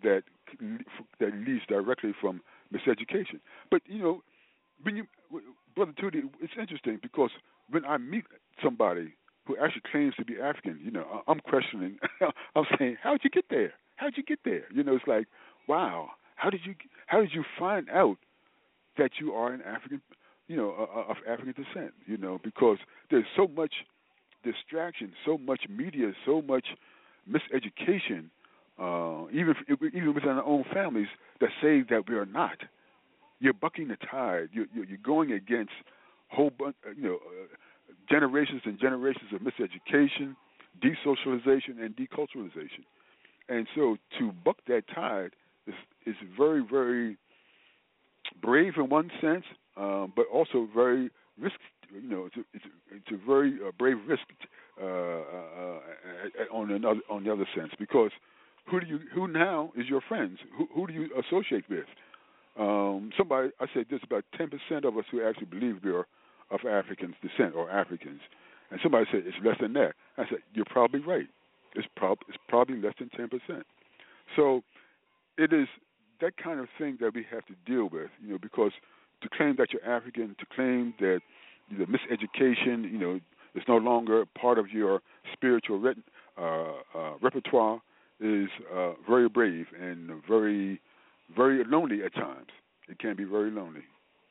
that that leads directly from miseducation. But you know, when you, Brother Tootie, it's interesting because when I meet somebody who actually claims to be African, you know, I'm questioning. I'm saying, how'd you get there? How'd you get there? You know, it's like, wow, how did you how did you find out that you are an African, you know, uh, of African descent? You know, because there's so much distraction, so much media, so much miseducation, uh, even even within our own families, that say that we are not. You're bucking the tide. You're, you're going against whole bunch, you know, uh, generations and generations of miseducation, desocialization, and deculturalization. And so to buck that tide is is very, very brave in one sense, um, but also very risk. You know, it's a, it's a, it's a very uh, brave risk uh, uh, on another on the other sense, because who do you who now is your friends? Who, who do you associate with? Um, somebody I said there's about ten percent of us who actually believe we are of African descent or Africans, and somebody said it's less than that. I said you're probably right. It's prob it's probably less than ten percent. So it is that kind of thing that we have to deal with, you know, because to claim that you're African, to claim that the miseducation, you know, is no longer part of your spiritual re- uh, uh, repertoire is uh, very brave and very, very lonely at times. It can be very lonely.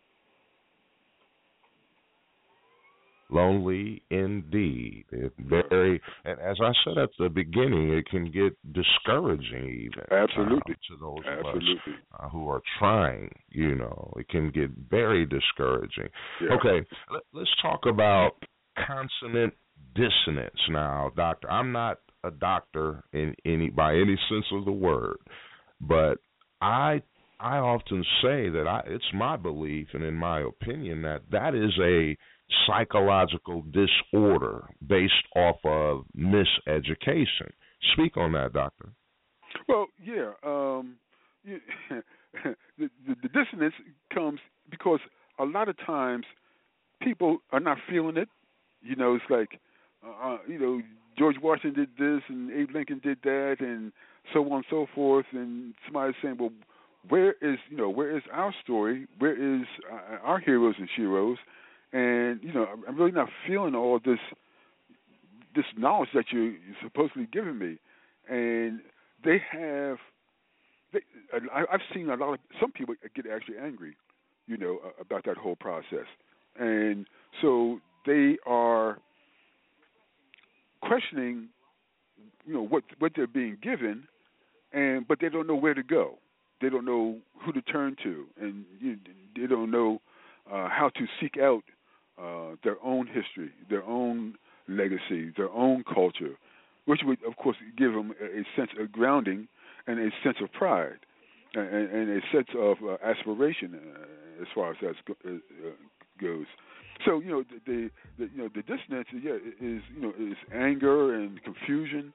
Lonely indeed. It very, and as I said at the beginning, it can get discouraging even. Absolutely. Uh, to those Absolutely. of us uh, who are trying, you know, it can get very discouraging. Yeah. Okay, let, let's talk about consonant dissonance now, Doctor. I'm not a doctor in any by any sense of the word, but I I often say that I, it's my belief and in my opinion that that is a psychological disorder based off of miseducation. Speak on that, Doctor. Well, yeah. Um, you, the, the, the dissonance comes because a lot of times people are not feeling it. You know, it's like, uh, you know, George Washington did this and Abe Lincoln did that and so on and so forth. And somebody's saying, well, where is, you know, where is our story? Where is uh, our heroes and sheroes? And, you know, I'm really not feeling all this this knowledge that you're supposedly giving me. And they have, they, I, I've seen a lot of, some people get actually angry, you know, about that whole process. And so they are questioning, you know, what what they're being given, and but they don't know where to go. They don't know who to turn to, and you, they don't know uh, how to seek out Uh, their own history, their own legacy, their own culture, which would, of course, give them a, a sense of grounding and a sense of pride and, and a sense of uh, aspiration uh, as far as that uh, goes. So, you know, the, the, the you know the dissonance, yeah, is you know is anger and confusion,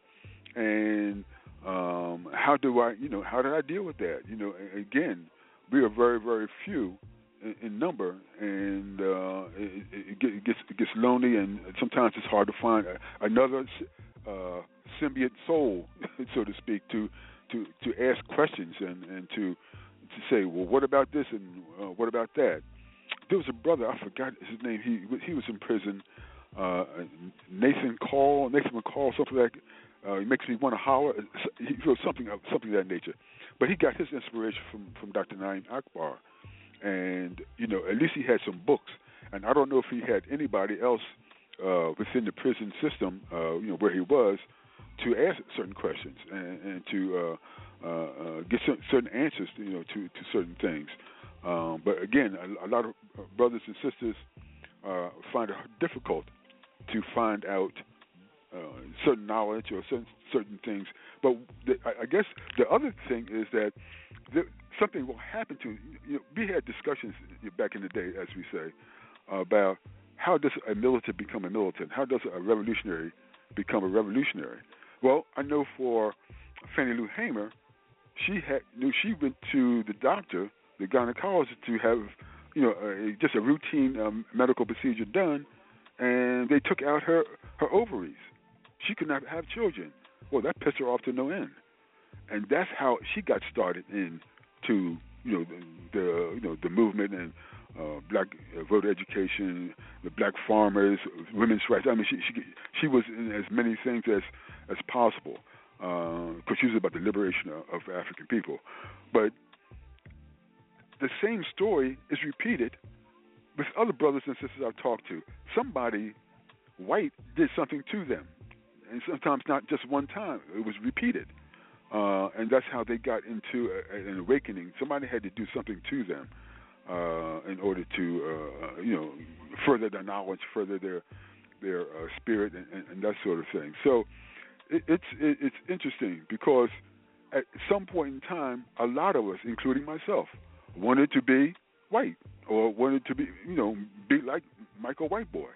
and um, how do I, you know, how do I deal with that? You know, again, we are very, very few in number, and uh, it, it gets it gets lonely, and sometimes it's hard to find another uh, symbiote soul, so to speak, to to, to ask questions and, and to to say, well, what about this and uh, what about that? There was a brother, I forgot his name. He he was in prison. Uh, Nathan Call, Nathan McCall, something like. Uh, he makes me want to holler. He feels something of something of that nature. But he got his inspiration from from Doctor Na'im Akbar. And, you know, at least he had some books. And I don't know if he had anybody else uh, within the prison system, uh, you know, where he was, to ask certain questions and, and to uh, uh, uh, get certain, certain answers, you know, to, to certain things. Um, but, again, a, a lot of brothers and sisters uh, find it difficult to find out uh, certain knowledge or certain, certain things. But the, I guess the other thing is that the, something will happen to you know, we had discussions back in the day, as we say, about how does a militant become a militant? How does a revolutionary become a revolutionary? Well, I know for Fannie Lou Hamer, she had knew she went to the doctor, the gynecologist, to have you know a, just a routine um, medical procedure done, and they took out her her ovaries. She could not have children. Well, that pissed her off to no end. and that's how she got started into you know the, the you know the movement and uh, black uh, voter education, the black farmers, women's rights. I mean, she she she was in as many things as as possible because uh, she was about the liberation of, of African people. But the same story is repeated with other brothers and sisters I've talked to. Somebody white did something to them, and sometimes not just one time. It was repeated. Uh, and that's how they got into a, an awakening. Somebody had to do something to them uh, in order to, uh, you know, further their knowledge, further their their uh, spirit, and, and, and that sort of thing. So it, it's it, it's interesting because at some point in time, a lot of us, including myself, wanted to be white or wanted to be, you know, be like Michael White Boy.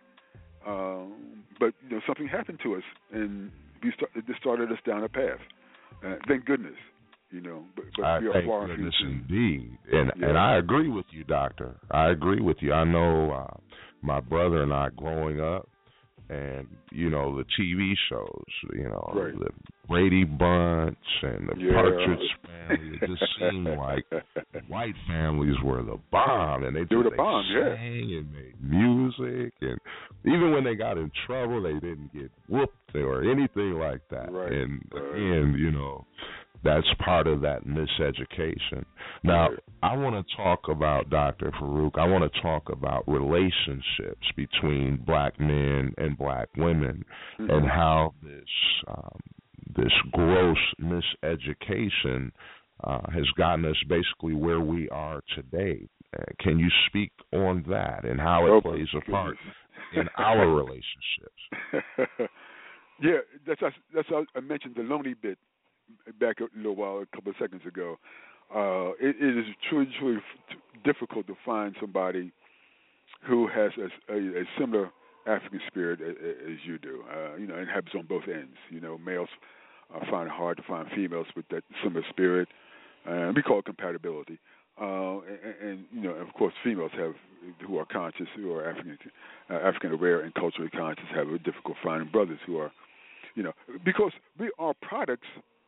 Um, but you know, something happened to us, and we start, it just started us down a path. Uh, thank goodness, you know. But, but I we are thank far goodness from indeed, and yeah. and I agree with you, Doctor. I agree with you. I know uh, my brother and I growing up, and you know the T V shows, you know right. the Brady Bunch and the yeah. Partridge Family. It just seemed like white families were the bomb, and they just they were the they bomb, yeah. sang and made music, and even when they got in trouble, they didn't get whooped or anything like that. Right. And right. again, you know, that's part of that miseducation. Now, right. I want to talk about, Doctor Farouk, I want to talk about relationships between black men and black women mm-hmm. and how this um, this gross miseducation uh, has gotten us basically where we are today. Uh, can you speak on that and how it oh, plays a part in our relationships? Yeah, that's that's how I mentioned the lonely bit back a little while, a couple of seconds ago. Uh, it, it is truly, truly difficult to find somebody who has a, a, a similar African spirit as, as you do. Uh, you know, and happens on both ends. You know, males uh, find it hard to find females with that similar spirit. Uh, we call it compatibility. Uh, and, and you know, of course, females have who are conscious, who are African, uh, African aware and culturally conscious, have a difficult finding brothers who are, you know, because we are products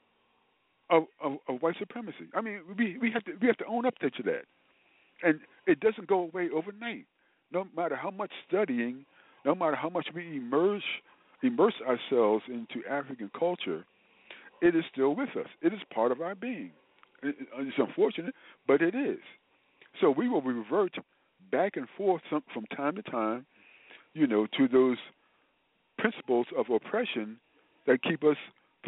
of, of, of white supremacy. I mean, we we have to we have to own up to that, and it doesn't go away overnight. No matter how much studying, no matter how much we immerse immerse ourselves into African culture, it is still with us. It is part of our being. It's unfortunate, but it is. So we will revert back and forth some, from time to time, you know, to those principles of oppression that keep us,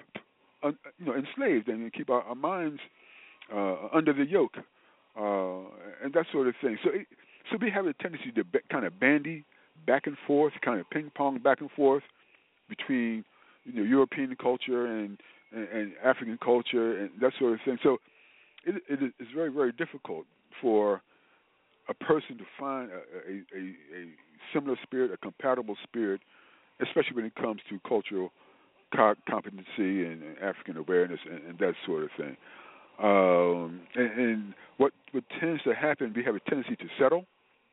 you know, enslaved and keep our, our minds uh, under the yoke uh, and that sort of thing. So, it, so we have a tendency to be, kind of bandy back and forth, kind of ping pong back and forth between, you know, European culture and, and, and African culture and that sort of thing. So. It, it is very, very difficult for a person to find a, a, a, a similar spirit, a compatible spirit, especially when it comes to cultural co- competency and, and African awareness and, and that sort of thing. Um, and, and what what tends to happen, we have a tendency to settle,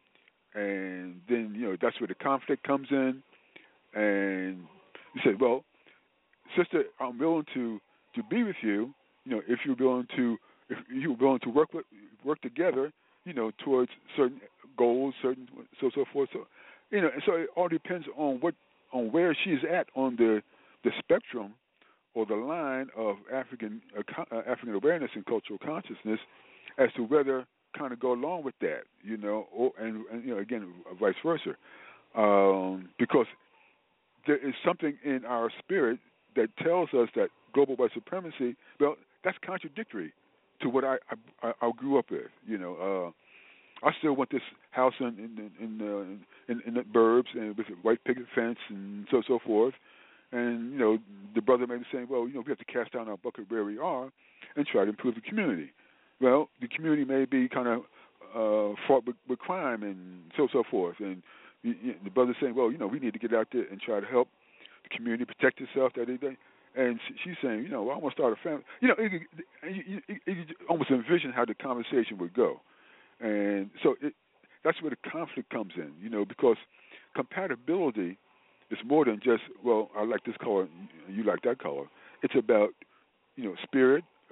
and then you know that's where the conflict comes in. And you say, "Well, sister, I'm willing to, to be with you. You know, if you're willing to." If you're willing to work with, work together, you know, towards certain goals, certain so so forth. So, you know, and so it all depends on what on where she's at on the the spectrum or the line of African uh, African awareness and cultural consciousness, as to whether kind of go along with that, you know, or and, and you know again vice versa, um, because there is something in our spirit that tells us that global white supremacy, well, that's contradictory to what I, I I grew up with, you know. Uh, I still want this house in in in, uh, in in the burbs and with a white picket fence and so so forth. And you know, the brother may be saying, well, you know, we have to cast down our bucket where we are and try to improve the community. Well, the community may be kind of uh, fraught with, with crime and so so forth. And you, you, the brother's saying, well, you know, we need to get out there and try to help the community protect itself. That day. And she's saying, you know, well, I want to start a family. You know, it, it, you, you, you almost envision how the conversation would go. And so it, that's where the conflict comes in, you know, because compatibility is more than just, well, I like this color, you like that color. It's about, you know, spirit,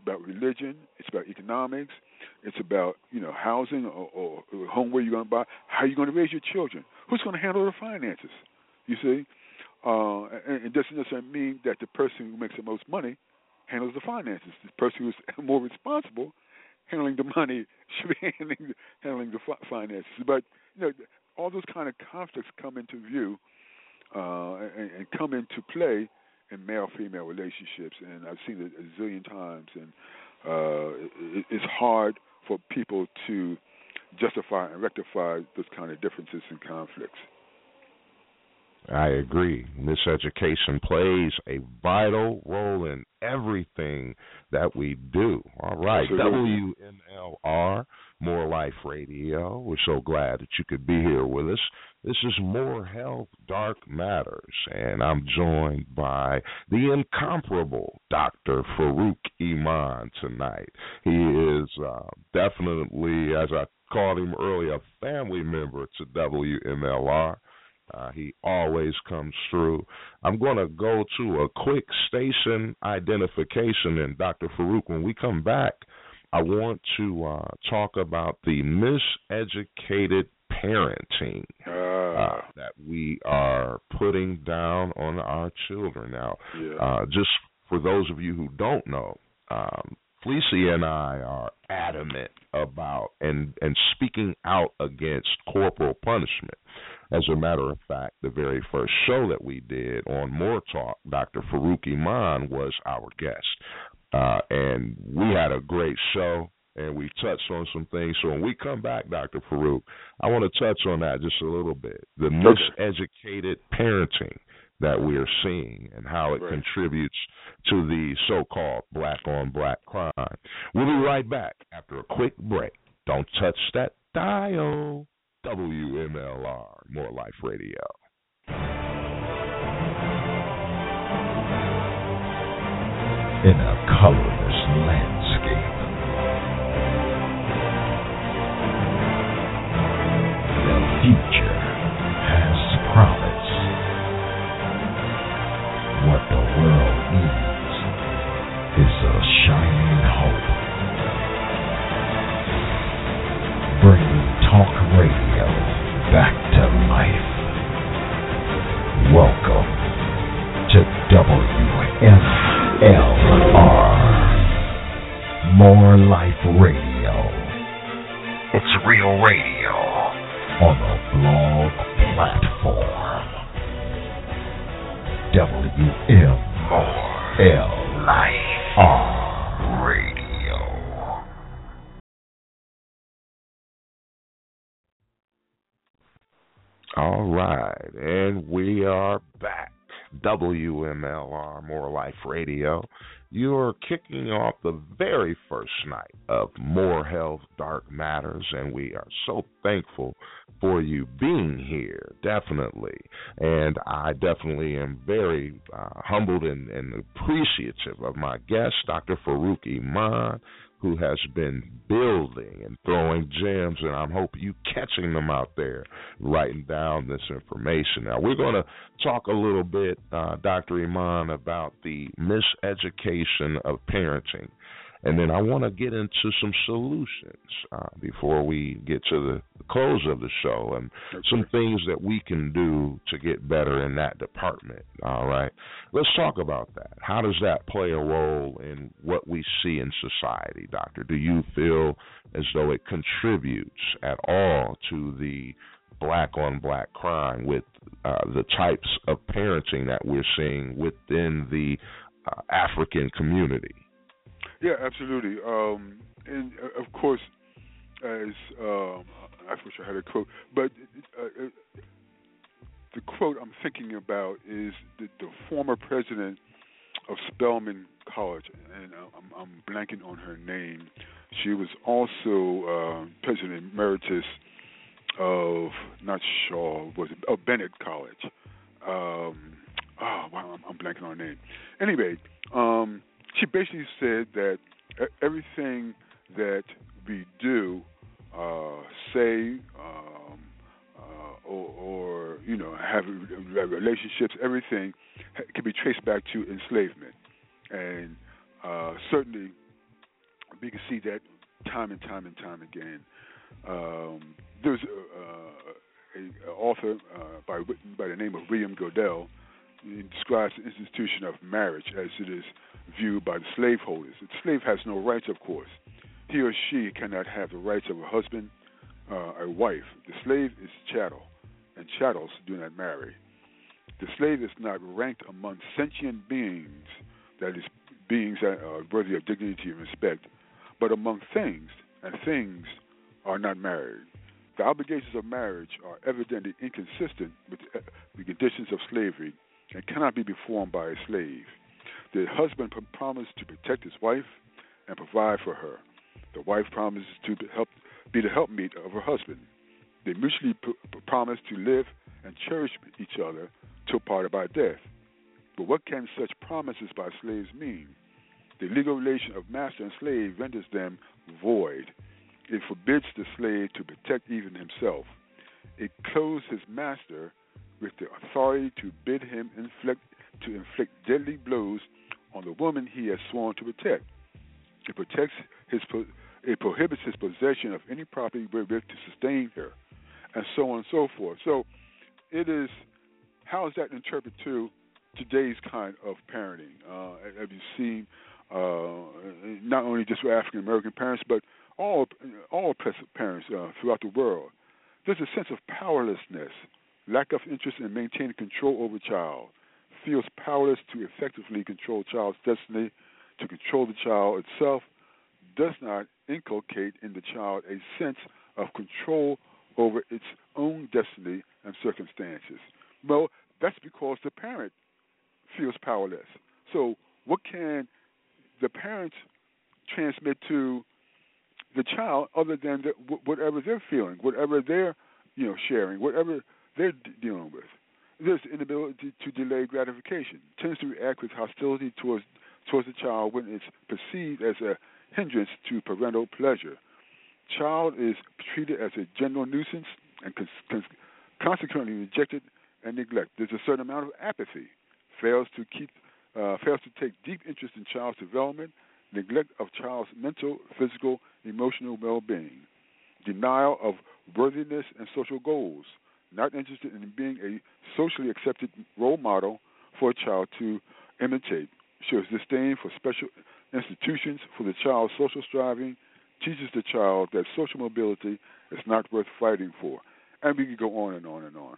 about religion. It's about economics. It's about, you know, housing or, or, or home where you're going to buy. How are you going to raise your children? Who's going to handle the finances? You see? Uh, and it doesn't necessarily mean that the person who makes the most money handles the finances. The person who's more responsible handling the money should be handling, handling the finances. But, you know, all those kind of conflicts come into view uh, and, and come into play in male-female relationships, and I've seen it a zillion times, and uh, it, it's hard for people to justify and rectify those kind of differences and conflicts. I agree. Miseducation plays a vital role in everything that we do. All right, Absolutely. W M L R, More Life Radio. We're so glad that you could be here with us. This is More Health, Dark Matters, and I'm joined by the incomparable Doctor Farouk Iman tonight. He is uh, definitely, as I called him earlier, a family member to W M L R. Uh, he always comes through. I'm going to go to a quick station identification, and Doctor Farouk, when we come back, I want to uh, talk about the miseducated parenting uh, that we are putting down on our children. Now, yeah. uh, just for those of you who don't know, um, Felicia and I are adamant about and, and speaking out against corporal punishment. As a matter of fact, the very first show that we did on More Talk, Doctor Farouk Iman was our guest. Uh, and we had a great show, and we touched on some things. So when we come back, Doctor Farouk, I want to touch on that just a little bit. The miseducated parenting that we are seeing and how it right. contributes to the so-called black-on-black crime. We'll be right back after a quick break. Don't touch that dial. W M L R, More Life Radio. In a colorless landscape, the future has promise. What the world needs is a shining hope. Bringing talk radio back to life. Welcome to W M L R, More Life Radio. It's real radio on a blog platform. W M L R Radio. All right, and we are back. W M L R, More Life Radio. You're kicking off the very first night of More Health, Dark Matters, and we are so thankful for you being here, definitely. And I definitely am very uh, humbled and, and appreciative of my guest, Doctor Farouk Iman, who has been building and throwing gems, and I hope you catching them out there, writing down this information. Now, we're going to talk a little bit, uh, Doctor Iman, about the miseducation of parenting, and then I want to get into some solutions uh, before we get to the close of the show, and some things that we can do to get better in that department. All right, let's talk about that. How does that play a role in what we see in society, Doctor? Do you feel as though it contributes at all to the black-on-black crime with uh, the types of parenting that we're seeing within the uh, African community? Yeah, absolutely. Um, and, uh, of course, as um, I wish I had a quote, but uh, uh, the quote I'm thinking about is the, the former president of Spelman College, and I'm, I'm blanking on her name. She was also uh, president emeritus of, not Shaw, was it, of Bennett College. Um, oh, wow, I'm, I'm blanking on her name. Anyway, um, she basically said that everything that we do, uh, say, um, uh, or, or, you know, have relationships, everything can be traced back to enslavement. And uh, certainly we can see that time and time and time again. Um, there's a, a, a author uh, by by the name of William Godel. He describes the institution of marriage as it is viewed by the slaveholders. The slave has no rights, of course. He or she cannot have the rights of a husband, uh, a wife. The slave is chattel, and chattels do not marry. The slave is not ranked among sentient beings, that is, beings that are worthy of dignity and respect, but among things, and things are not married. The obligations of marriage are evidently inconsistent with the conditions of slavery and cannot be performed by a slave. The husband promises to protect his wife and provide for her. The wife promises to help, be the helpmeet of her husband. They mutually p- promise to live and cherish each other till parted by death. But what can such promises by slaves mean? The legal relation of master and slave renders them void. It forbids the slave to protect even himself. It clothes his master with the authority to bid him inflict to inflict deadly blows on the woman he has sworn to protect. It protects his it prohibits his possession of any property wherewith to sustain her, and so on and so forth. So it is, how is that interpreted to today's kind of parenting? Uh, have you seen uh, not only just for African American parents, but all all parents uh, throughout the world? There's a sense of powerlessness, lack of interest in maintaining control over a child, feels powerless to effectively control a child's destiny, to control the child itself, does not inculcate in the child a sense of control over its own destiny and circumstances. Well, that's because the parent feels powerless. So what can the parents transmit to the child other than the, whatever they're feeling, whatever they're, you know, sharing, whatever they're d- dealing with? This inability to delay gratification tends to react with hostility towards towards the child when it's perceived as a hindrance to parental pleasure. Child is treated as a general nuisance and cons- cons- consequently rejected and neglected. There's a certain amount of apathy, fails to keep, uh, fails to take deep interest in child's development, neglect of child's mental, physical, emotional well-being, denial of worthiness and social goals, not interested in being a socially accepted role model for a child to imitate, shows disdain for special institutions for the child's social striving, teaches the child that social mobility is not worth fighting for. And we can go on and on and on.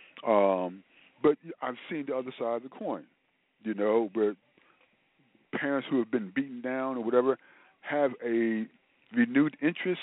Um, but I've seen the other side of the coin, you know, where parents who have been beaten down or whatever have a renewed interest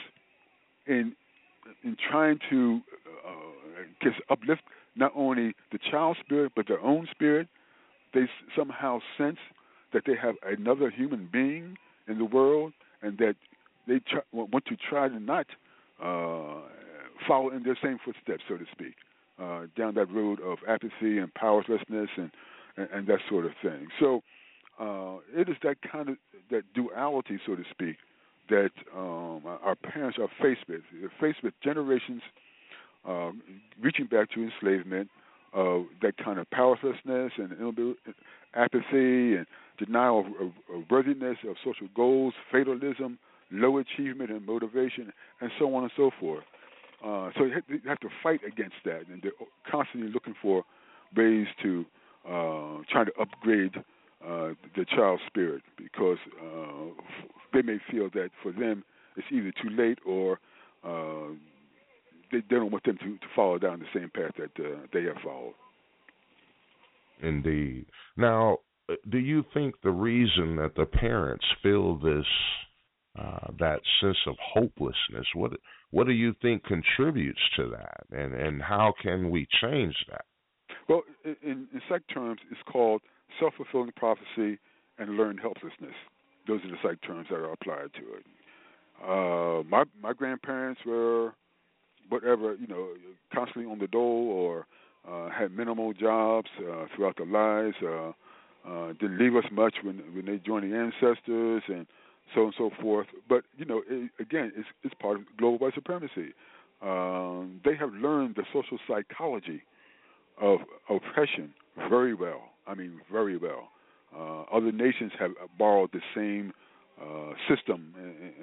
in in trying to uh, just uplift not only the child's spirit but their own spirit. They somehow sense that they have another human being in the world, and that they try, want to try to not uh, follow in their same footsteps, so to speak, uh, down that road of apathy and powerlessness and, and, and that sort of thing. So uh, it is that kind of that duality, so to speak, that um, our parents are faced with. They're faced with generations uh, reaching back to enslavement, uh, that kind of powerlessness and apathy and denial of, of, of worthiness of social goals, fatalism, low achievement and motivation, and so on and so forth. Uh, so you have to fight against that, and they're constantly looking for ways to uh, try to upgrade uh, the child's spirit, because uh, they may feel that for them it's either too late or uh, they, they don't want them to, to follow down the same path that uh, they have followed. Indeed. Now, do you think the reason that the parents feel this, uh, that sense of hopelessness, what what do you think contributes to that, and, and how can we change that? Well, in, in psych terms, it's called self-fulfilling prophecy and learned helplessness. Those are the psych terms that are applied to it. Uh, my my grandparents were whatever, you know, constantly on the dole or uh, had minimal jobs uh, throughout their lives. Uh, uh, didn't leave us much when when they joined the ancestors and so on and so forth. But you know, it, again, it's it's part of global white supremacy. Um, they have learned the social psychology of oppression very well. I mean, very well. Uh, other nations have borrowed the same uh, system and,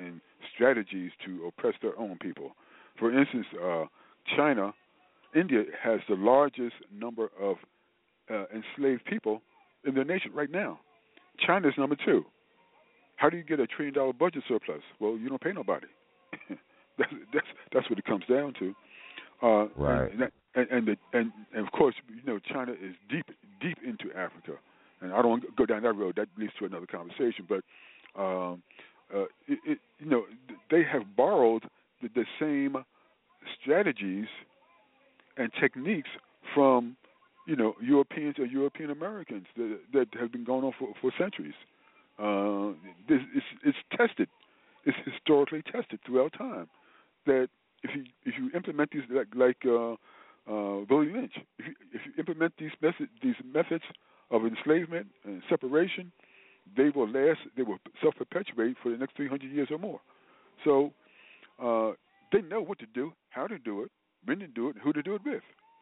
strategies to oppress their own people. For instance, uh, China, India has the largest number of uh, enslaved people in their nation right now. China is number two. How do you get a trillion dollar budget surplus? Well, you don't pay nobody. that's, that's that's what it comes down to. Uh, right. And, and and, the, and and of course, you know, China is deep deep into Africa, and I don't want to go down that road. That leads to another conversation. But um, uh, it, it, you know, they have borrowed the, the same strategies and techniques from, you know, Europeans or European Americans that, that have been going on for, for centuries. Uh, this, it's, it's tested. It's historically tested throughout time. That if you if you implement these like like uh, uh, Willie Lynch, if you, if you implement these method, these methods of enslavement and separation, they will last. They will self-perpetuate for the next three hundred years or more. So uh, they know what to do, how to do it, when to do it, who to do it with.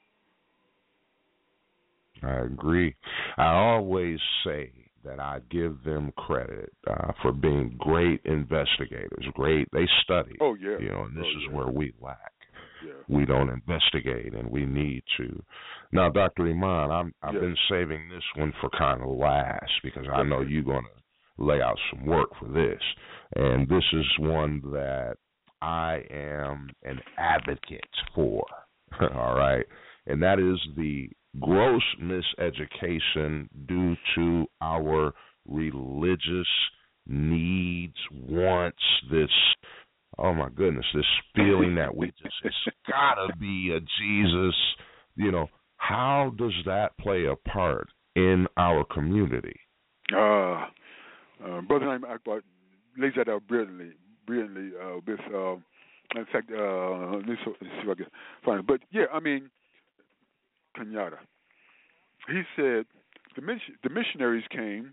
I agree. I always say that I give them credit uh, for being great investigators. Great, they study. Oh yeah. You know, and this oh, is yeah. where we lack. Yeah. We don't investigate, and we need to. Now, Doctor Iman, I'm, I've yes. been saving this one for kind of last because I know you're going to lay out some work for this, and this is one that I am an advocate for. All right, and that is the gross miseducation due to our religious needs, wants, this, oh my goodness, this feeling that we just, it's gotta be a Jesus, you know, how does that play a part in our community? Uh, uh, Brother Naim Akbar lays that out brilliantly, brilliantly uh, with, uh, in fact, uh, let me see if I can find it. But yeah, I mean, Kenyatta. He said the, mission, the missionaries came,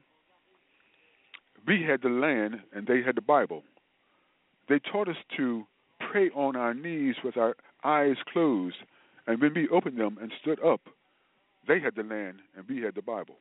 we had the land, and they had the Bible. They taught us to pray on our knees with our eyes closed, and when we opened them and stood up, they had the land, and we had the Bible.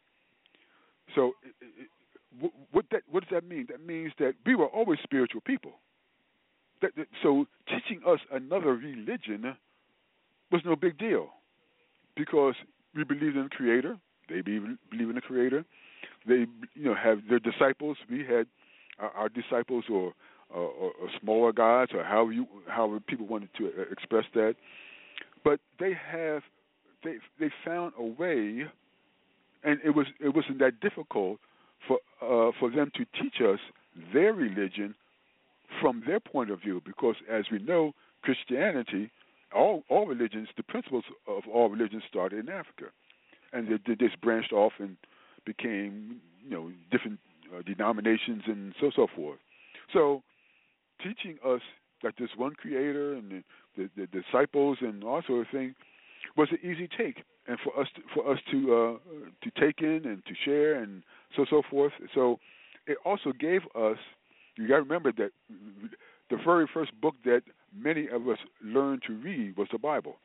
So it, it, what, that, what does that mean? That means that we were always spiritual people. That, that, so teaching us another religion was no big deal, because we believed in the Creator. They believe in the Creator. They, you know, have their disciples. We had our, our disciples, or, or, or smaller guys, or however you, however people wanted to express that. But they have, they they found a way, and it was it wasn't that difficult for uh, for them to teach us their religion from their point of view, because as we know, Christianity. All all religions, the principles of all religions started in Africa, and they, they just branched off and became, you know, different uh, denominations and so so forth. So, teaching us that there's one Creator and the, the, the disciples and all sort of thing was an easy take, and for us to, for us to uh, to take in and to share and so so forth. So, it also gave us. You got to remember that the very first book that many of us learned to read was the Bible.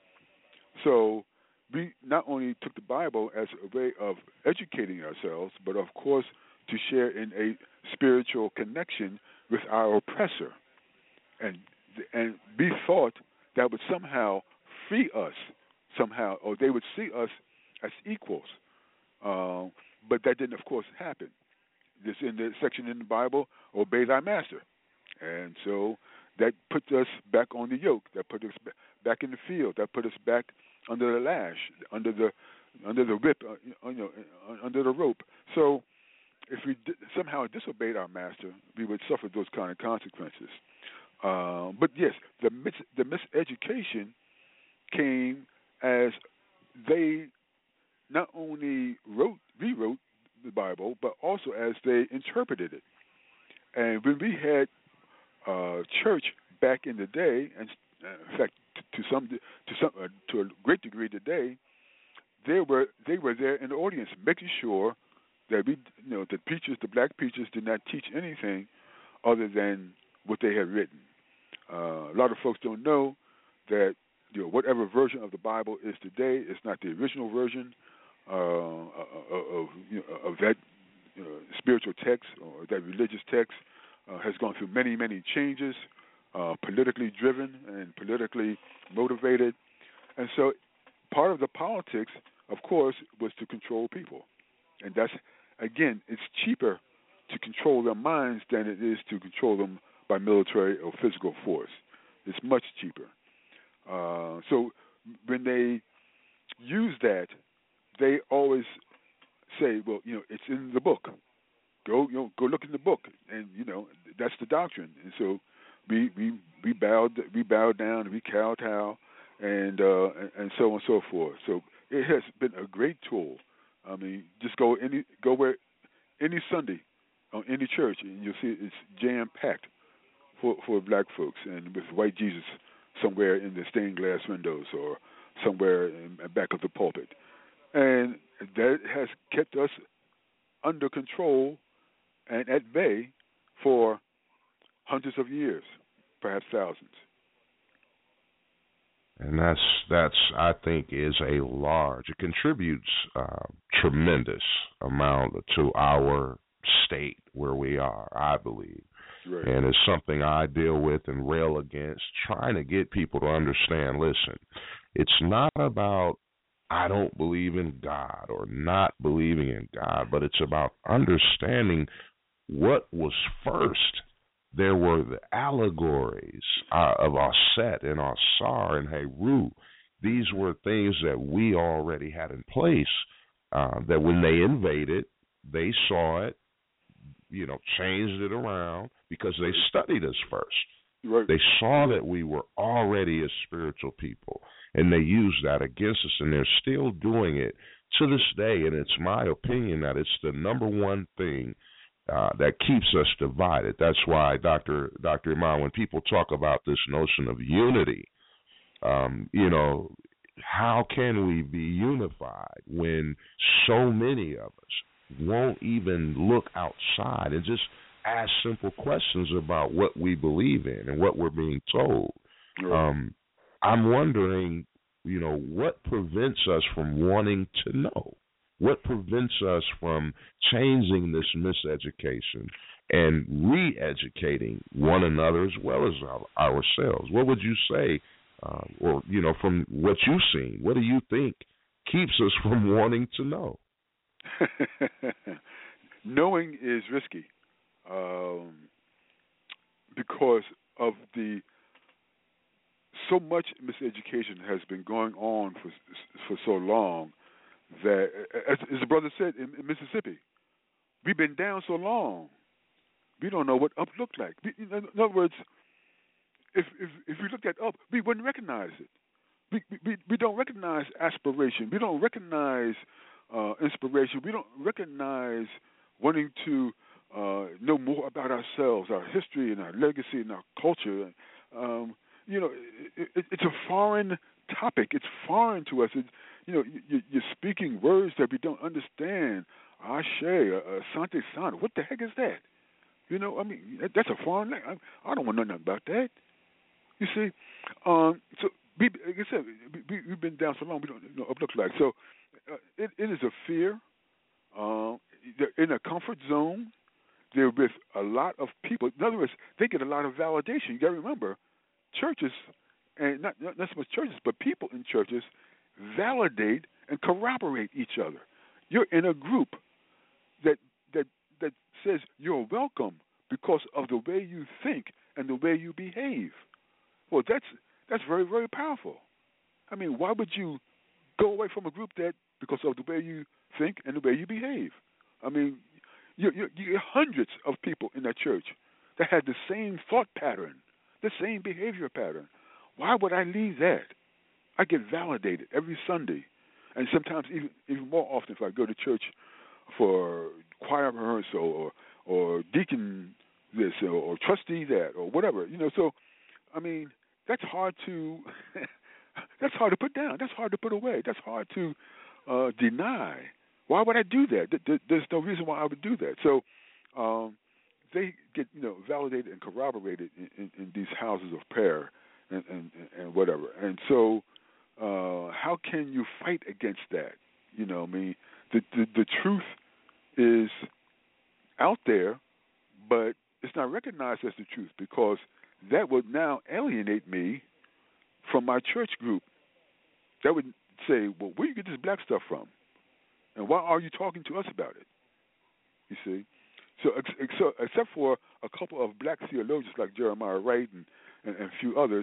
So we not only took the Bible as a way of educating ourselves, but of course to share in a spiritual connection with our oppressor. And and we thought that would somehow free us, somehow, or they would see us as equals. Uh, but that didn't, of course, happen. This in the section in the Bible, obey thy master. And so that put us back on the yoke. That put us back in the field. That put us back under the lash, under the under the whip, uh, you know, under the rope. So if we di- somehow disobeyed our master, we would suffer those kind of consequences. Um, but yes, the mis- the miseducation came as they not only wrote, rewrote the Bible, but also as they interpreted it. And when we had uh, church back in the day, and uh, in fact, to, to some to some uh, to a great degree today, they were they were there in the audience, making sure that we, you know, the preachers, the black preachers, did not teach anything other than what they had written. Uh, a lot of folks don't know that, you know, whatever version of the Bible is today is not the original version uh, of, you know, of that uh, spiritual text or that religious text. uh, has gone through many, many changes, uh, politically driven and politically motivated. And so part of the politics, of course, was to control people. And that's, again, it's cheaper to control their minds than it is to control them by military or physical force. It's much cheaper. Uh, so when they use that, they always say, well, you know, it's in the book. Go, you know, go look in the book, and you know that's the doctrine. And so we we we bowed we bowed down, and we kowtow, and uh, and, and so on and so forth. So it has been a great tool. I mean, just go any go where any Sunday on any church, and you'll see it's jam packed for for black folks, and with white Jesus somewhere in the stained glass windows or somewhere in the back of the pulpit, and that has kept us under control and at bay for hundreds of years, perhaps thousands. And that's, that's I think, is a large, it contributes uh, tremendous amount to our state where we are, I believe. Right. And it's something I deal with and rail against, trying to get people to understand, listen, it's not about I don't believe in God or not believing in God, but it's about understanding what was first. There were the allegories uh, of Aset and Asar and Heru. These were things that we already had in place, uh, that when they invaded, they saw it, you know, changed it around because they studied us first. Right. They saw that we were already a spiritual people, and they used that against us, and they're still doing it to this day. And it's my opinion that it's the number one thing uh, that keeps us divided. That's why, Doctor Doctor Iman, when people talk about this notion of unity, um, you know, how can we be unified when so many of us won't even look outside and just ask simple questions about what we believe in and what we're being told? Right. Um, I'm wondering, you know, what prevents us from wanting to know? What prevents us from changing this miseducation and re-educating one another as well as our, ourselves? What would you say, uh, or, you know, from what you've seen, what do you think keeps us from wanting to know? Knowing is risky. Um, because of the so much miseducation has been going on for for so long that, as, as the brother said, in, in Mississippi, we've been down so long, we don't know what up looked like. We, in other words, if if if we looked at up, we wouldn't recognize it. We we we don't recognize aspiration. We don't recognize uh, inspiration. We don't recognize wanting to Uh, know more about ourselves, our history, and our legacy, and our culture. Um, you know, it, it, it's a foreign topic. It's foreign to us. It, you know, you, you're speaking words that we don't understand. Ashe, uh, Asante Sana. What the heck is that? You know, I mean, that's a foreign language. I, I don't want to know nothing about that. You see, um, so we, like I said, we, we've been down so long we don't know what it looks like. So uh, it, it is a fear. Uh, they're in a comfort zone. They're with a lot of people. In other words, they get a lot of validation. You got to remember, churches, and not, not not so much churches, but people in churches validate and corroborate each other. You're in a group that that that says you're welcome because of the way you think and the way you behave. Well, that's that's very, very powerful. I mean, why would you go away from a group that because of the way you think and the way you behave? I mean, You, you, you get hundreds of people in that church that had the same thought pattern, the same behavior pattern. Why would I leave that? I get validated every Sunday, and sometimes even even more often if I go to church for choir rehearsal or or deacon this or, or trustee that or whatever. You know, so I mean that's hard to that's hard to put down. That's hard to put away. That's hard to uh, deny. Why would I do that? There's no reason why I would do that. So um, they get, you know, validated and corroborated in, in, in these houses of prayer and, and, and whatever. And so uh, how can you fight against that? You know, I mean, the, the the truth is out there, but it's not recognized as the truth because that would now alienate me from my church group. That would say, well, where do you get this black stuff from? And why are you talking to us about it? You see? So, ex- ex- except for a couple of black theologians like Jeremiah Wright and, and, and a few others,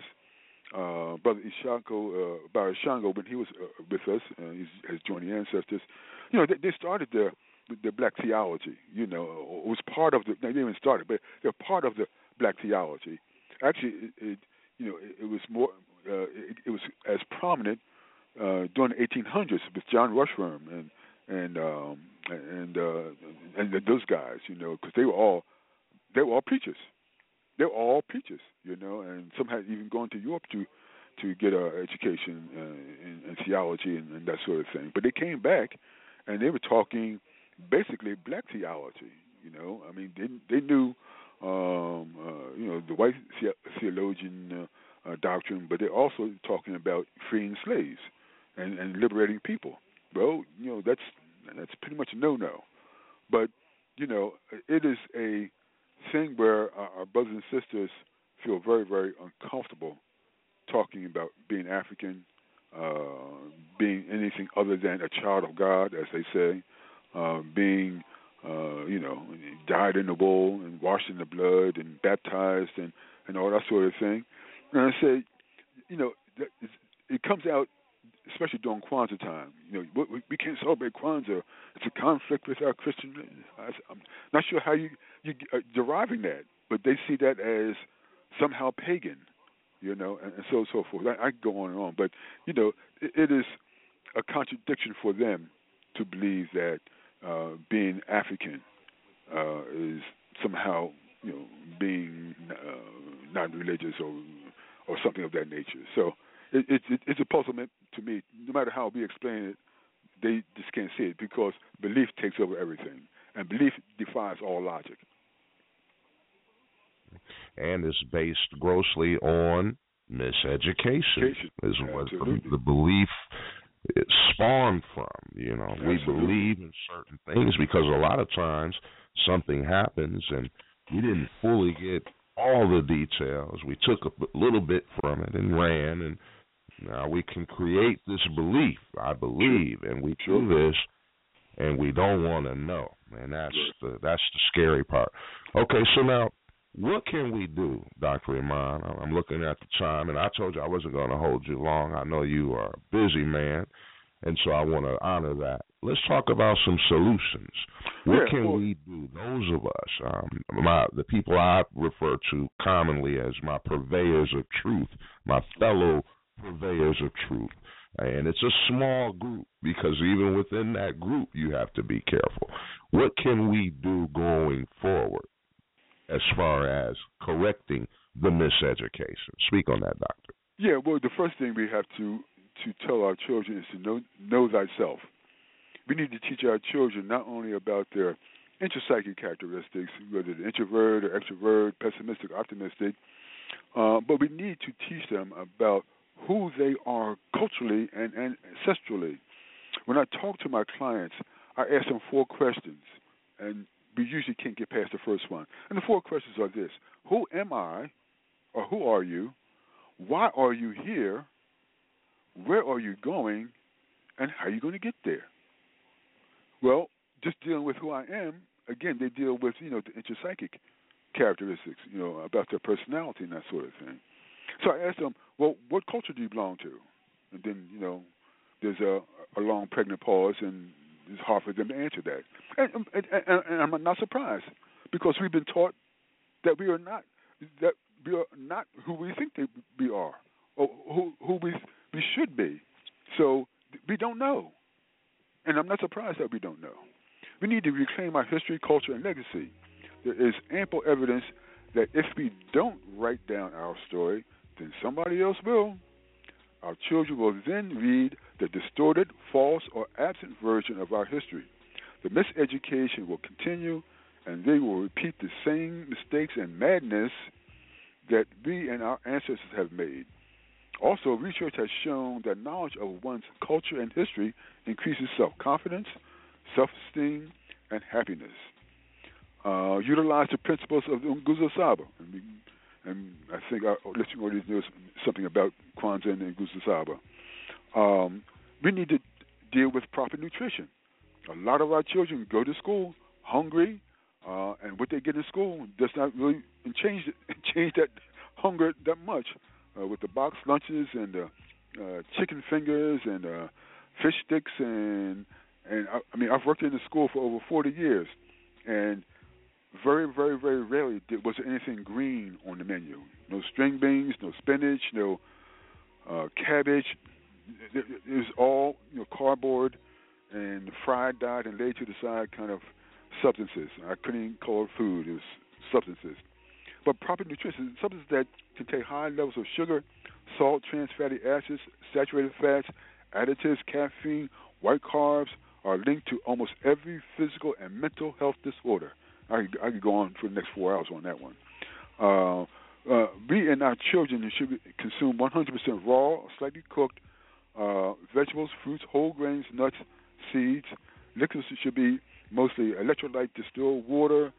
uh, Brother Ishango, uh, Barry Shango, when he was uh, with us, uh, he's, has joined the ancestors, you know, they, they started the, the black theology, you know, it was part of the, they didn't even start it, but they're part of the black theology. Actually, it, it you know, it, it was more, uh, it, it was as prominent uh, during the eighteen hundreds with John Rushworm and and um, and uh, and those guys, you know, because they were all they were all preachers. They were all preachers, you know, and some had even gone to Europe to to get an education uh, in, in theology and, and that sort of thing. But they came back, and they were talking basically black theology. You know, I mean, they they knew, um, uh, you know, the white theologian uh, uh, doctrine, but they're also talking about freeing slaves and, and liberating people. Well, you know, that's that's pretty much a no-no. But, you know, it is a thing where our, our brothers and sisters feel very, very uncomfortable talking about being African, uh, being anything other than a child of God, as they say, uh, being, uh, you know, dyed in the wool and washed in the blood and baptized and, and all that sort of thing. And I say, you know, it comes out, especially during Kwanzaa time. You know, we, we can't celebrate Kwanzaa. It's a conflict with our Christian. I'm not sure how you you are deriving that, but they see that as somehow pagan, you know, and, and so so forth. I, I can go on and on, but you know, it, it is a contradiction for them to believe that uh, being African uh, is somehow, you know, being uh, non-religious or or something of that nature. So. It, it, it, it's a puzzlement to me. No matter how we explain it, they just can't see it because belief takes over everything, and belief defies all logic. And it's based grossly on miseducation. Is what the, the belief is spawned from. You know, Absolutely. We believe in certain things because a lot of times something happens and we didn't fully get all the details. We took a little bit from it and ran, and now we can create this belief, I believe, and we do this, and we don't want to know, and that's the that's the scary part. Okay, so now, what can we do, Doctor Iman? I'm looking at the time, and I told you I wasn't going to hold you long. I know you are a busy man, and so I want to honor that. Let's talk about some solutions. What yeah, can well, we do, those of us, um, my the people I refer to commonly as my purveyors of truth, my fellow purveyors of truth. And it's a small group because even within that group you have to be careful. What can we do going forward as far as correcting the miseducation? Speak on that, Doctor. Yeah, well, the first thing we have to, to tell our children is to know, know thyself. We need to teach our children not only about their intrapsychic characteristics, whether they're introvert or extrovert, pessimistic, optimistic, uh, but we need to teach them about who they are culturally and, and ancestrally. When I talk to my clients, I ask them four questions, and we usually can't get past the first one. And the four questions are this: who am I, or who are you? Why are you here? Where are you going? And how are you going to get there? Well, just dealing with who I am, again, they deal with, you know, the intrapsychic characteristics, you know, about their personality and that sort of thing. So I asked them, well, what culture do you belong to? And then, you know, there's a, a long pregnant pause, and it's hard for them to answer that. And, and, and, and I'm not surprised, because we've been taught that we are not that we are not who we think that we are, or who who we we should be. So we don't know, and I'm not surprised that we don't know. We need to reclaim our history, culture, and legacy. There is ample evidence that if we don't write down our story, then somebody else will. Our children will then read the distorted, false, or absent version of our history. The miseducation will continue, and they will repeat the same mistakes and madness that we and our ancestors have made. Also, research has shown that knowledge of one's culture and history increases self-confidence, self-esteem, and happiness. uh, utilize the principles of the Nguzo Saba. And, and I think our listening audience knows something about Kwanzaa and Nguzo Saba. Um, we need to deal with proper nutrition. A lot of our children go to school hungry, uh, and what they get in school does not really change change that hunger that much. Uh, with the box lunches and the uh, chicken fingers and uh, fish sticks and and I, I mean I've worked in the school for over forty years, and very very very rarely did, was there anything green on the menu. No string beans, no spinach, no uh, cabbage. It, it was all you know cardboard and fried, dyed, and laid to the side kind of substances. I couldn't even call it food. It was substances. But proper nutrition, substances that contain high levels of sugar, salt, trans fatty acids, saturated fats, additives, caffeine, white carbs, are linked to almost every physical and mental health disorder. I could, I could go on for the next four hours on that one. Uh, uh, we and our children should consume one hundred percent raw or slightly cooked uh, vegetables, fruits, whole grains, nuts, seeds. Liquids should be mostly electrolyte distilled water,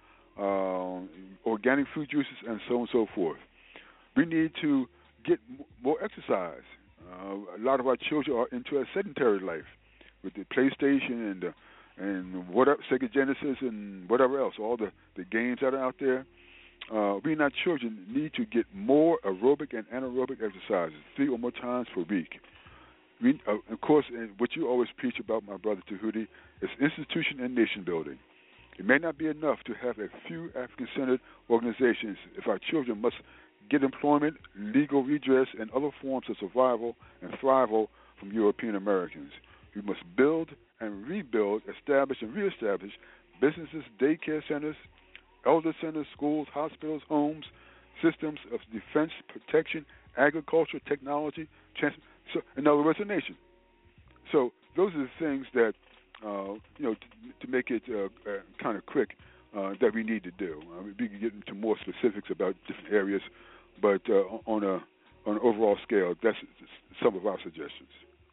uh, organic fruit juices, and so on and so forth. We need to get more exercise. Uh, a lot of our children are into a sedentary life with the PlayStation and the, and whatever, Sega Genesis and whatever else, all the, the games that are out there. Uh, we and our children need to get more aerobic and anaerobic exercises three or more times per week. We, uh, of course, and what you always preach about, my brother Tahuti, is institution and nation building. It may not be enough to have a few African-centered organizations if our children must get employment, legal redress, and other forms of survival and thrival from European Americans. We must build and rebuild, establish and reestablish businesses, daycare centers, elder centers, schools, hospitals, homes, systems of defense, protection, agriculture, technology, trans- so, in other words, a nation. So those are the things that, uh, you know, to, to make it uh, uh, kind of quick, uh, that we need to do. I mean, we can get into more specifics about different areas, but uh, on a on an overall scale, that's some of our suggestions.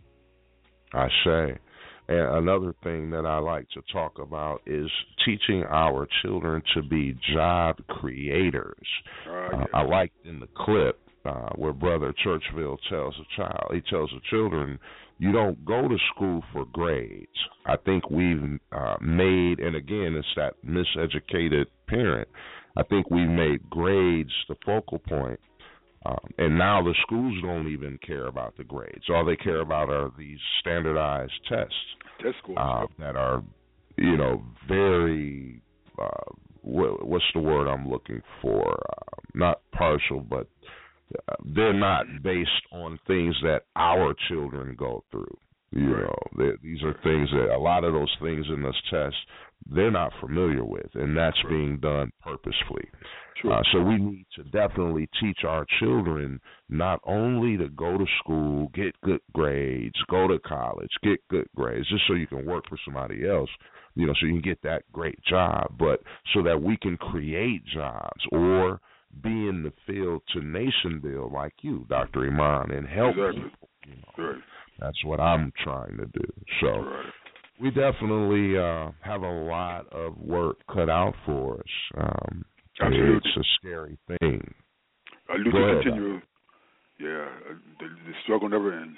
I say. And another thing that I like to talk about is teaching our children to be job creators. Uh, yeah. uh, I liked in the clip uh, where Brother Churchville tells a child, he tells the children, you don't go to school for grades. I think we've uh, made, and again, it's that miseducated parent, I think we made grades the focal point. Um, and now the schools don't even care about the grades. All they care about are these standardized tests Test scores, uh, yep. that are, you know, very, uh, wh- what's the word I'm looking for? Uh, not partial, but uh, they're not based on things that our children go through. You right. know, these are things that a lot of those things in this test they're not familiar with, and that's right. being done purposefully. Sure. Uh, so we need to definitely teach our children not only to go to school, get good grades, go to college, get good grades, just so you can work for somebody else, you know, so you can get that great job, but so that we can create jobs or be in the field to nation build like you, Doctor Iman, and help exactly. people. You know. Right. That's what I'm trying to do. So right. we definitely uh, have a lot of work cut out for us. Um, Absolutely. It's a scary thing. I do to continue. Yeah, the, the struggle never ends.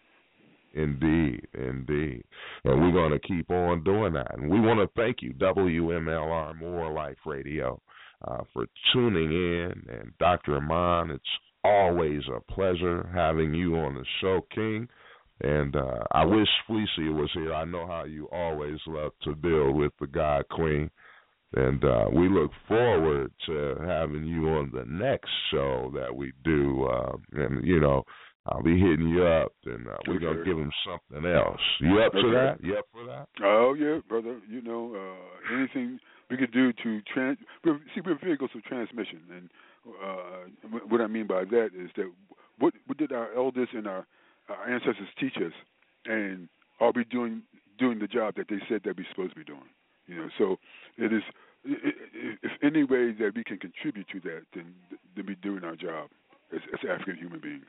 Indeed, indeed. And we're going to keep on doing that. And we want to thank you, W M L R More Life Radio, uh, for tuning in. And Doctor Iman, it's always a pleasure having you on the show, King. And uh, I wish Felicia was here. I know how you always love to deal with the God Queen. And uh, we look forward to having you on the next show that we do. Uh, and, you know, I'll be hitting you up, and uh, we're going to give them something else. You up okay. to that? You up for that? Oh, yeah, brother. You know, uh, anything we could do to trans. See, we're vehicles of transmission. And uh, what I mean by that is that what, what did our elders and our, our ancestors teach us? And are we doing doing the job that they said that we're supposed to be doing? You know, so it is. If any way that we can contribute to that, then then we're doing our job as, as African human beings.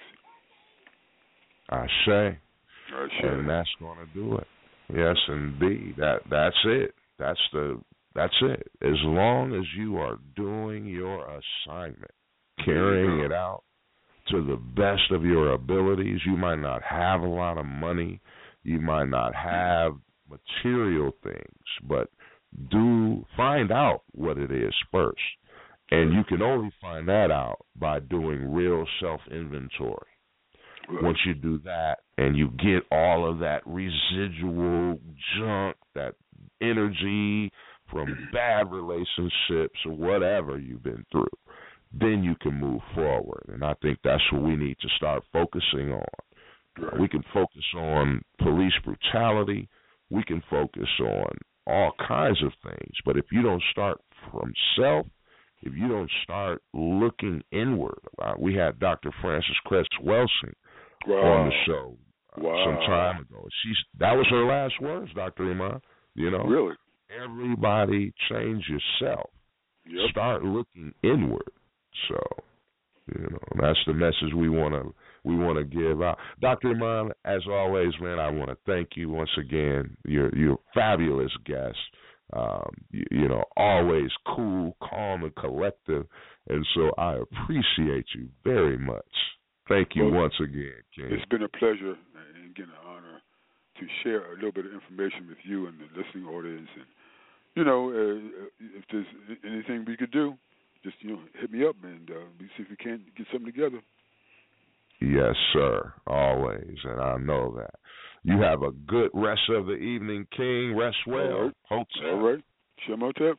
I say, I say, and that's going to do it. Yes, indeed. That that's it. That's the That's it. As long as you are doing your assignment, carrying it out to the best of your abilities, you might not have a lot of money, you might not have material things, but do find out what it is first. And you can only find that out by doing real self-inventory. Right. Once you do that and you get all of that residual junk, that energy from bad relationships or whatever you've been through, then you can move forward. And I think that's what we need to start focusing on. Right. We can focus on police brutality. We can focus on all kinds of things. But if you don't start from self, if you don't start looking inward, uh, we had Doctor Frances Cress Welsing wow. on the show uh, wow. some time ago. She's that was her last words, Doctor Iman. You know, really, everybody change yourself. Yep. Start looking inward. So, you know, that's the message we want to we want to give out. Doctor Iman, as always, man, I want to thank you once again. You're you're a fabulous guest. Um, you, you know, always cool, calm, and collective, and so I appreciate you very much. Thank you well, once again, King. It's been a pleasure and again an honor to share a little bit of information with you and the listening audience. And you know, uh, if there's anything we could do, just you know, hit me up and uh, we see if we can't get something together. Yes, sir. Always, and I know that. You have a good rest of the evening, King. Rest well. All right. All right. Shemotep.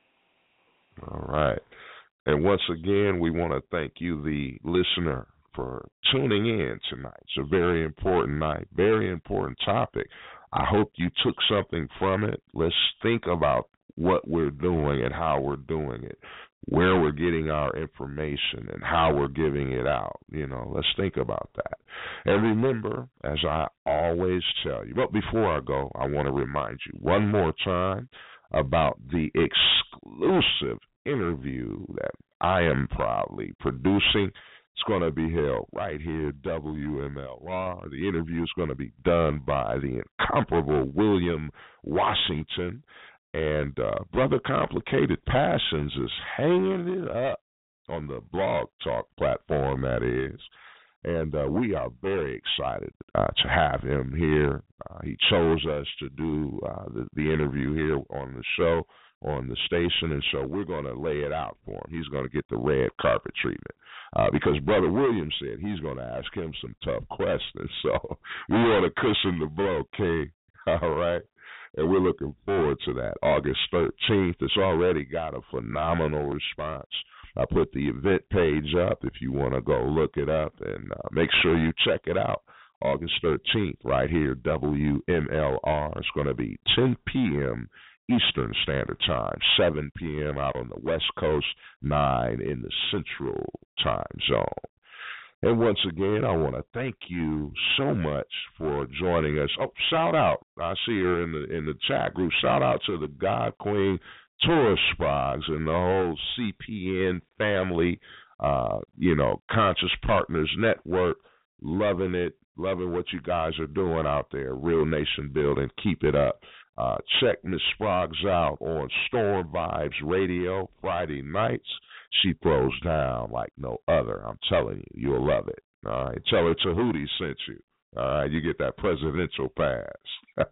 All right. And once again, we want to thank you, the listener, for tuning in tonight. It's a very important night, very important topic. I hope you took something from it. Let's think about what we're doing and how we're doing it, where we're getting our information and how we're giving it out. You know, let's think about that. And remember, as I always tell you, but before I go, I want to remind you one more time about the exclusive interview that I am proudly producing. It's going to be held right here at W M L R. The interview is going to be done by the incomparable William Washington. And uh, Brother Complicated Passions is hanging it up on the Blog Talk platform, that is. And uh, we are very excited uh, to have him here. Uh, he chose us to do uh, the, the interview here on the show, on the station, and so we're going to lay it out for him. He's going to get the red carpet treatment uh, because Brother William said he's going to ask him some tough questions. So we want to cushion the blow, King. All right? And we're looking forward to that. August thirteenth. It's already got a phenomenal response. I put the event page up if you want to go look it up, and uh, make sure you check it out. August thirteenth, right here, W M L R. It's going to be ten p.m. Eastern Standard Time, seven p.m. out on the West Coast, nine in the Central Time Zone. And once again, I want to thank you so much for joining us. Oh, shout out. I see her in the in the chat group. Shout out to the God Queen Taurus Sprogs and the whole C P N family, uh, you know, Conscious Partners Network. Loving it. Loving what you guys are doing out there. Real nation building. Keep it up. Uh, check Miss Sproggs out on Storm Vibes Radio Friday nights. She throws down like no other. I'm telling you, you'll love it. All right, tell her Tahuti sent you. All right, you get that presidential pass.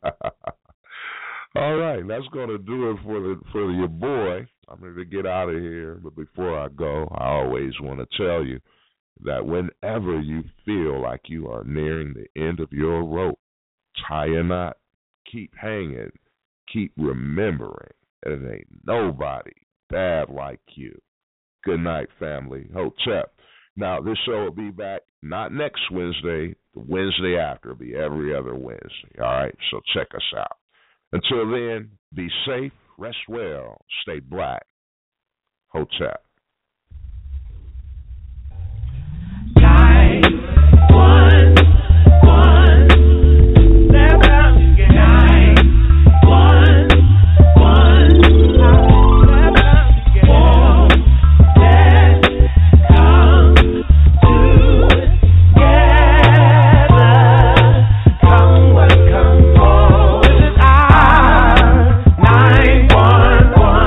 All right, that's gonna do it for the for your boy. I'm ready to get out of here, but before I go, I always want to tell you that whenever you feel like you are nearing the end of your rope, tie a knot, keep hanging, keep remembering that it ain't nobody bad like you. Good night, family. Hotep. Now, this show will be back not next Wednesday, the Wednesday after. It'll be every other Wednesday. All right? So check us out. Until then, be safe, rest well, stay black. Hotep. Nine, one, one, seven, nine, one, one, seven, four. Come, come, come, this is our nine one one.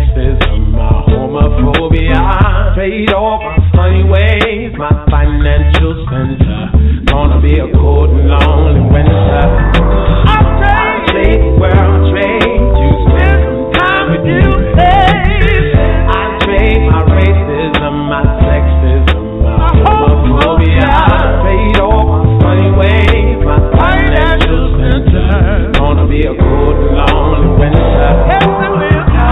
sexism, my homophobia. Trade off my funny ways, my financial center. Gonna be a cold and lonely winter. I'll trade the world trade to spend some time with you, babe. I trade my racism, my sexism, my homophobia. Trade off my funny ways, my financial center. Gonna be a cold and lonely winter. Yes, it will.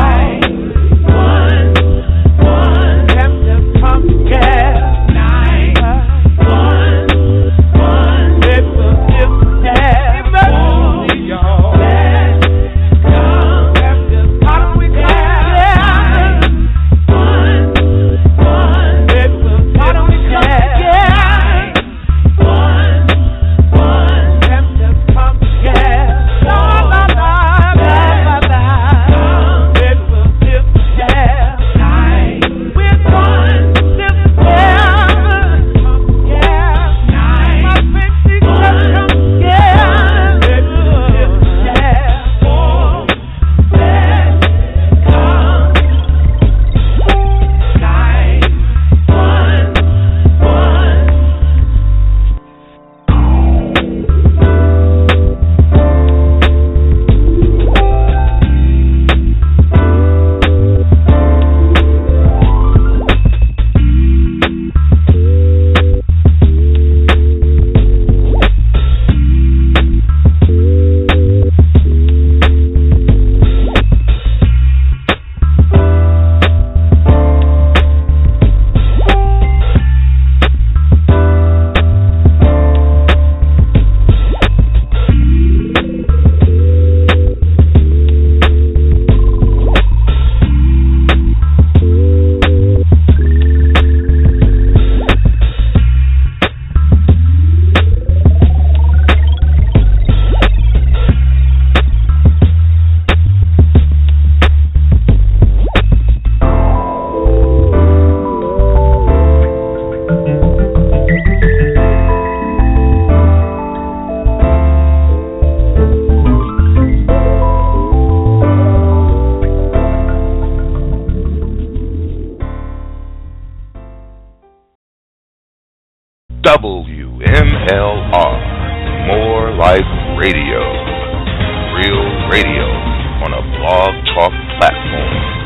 W M L R, More Life Radio. Real radio on a blog talk platform.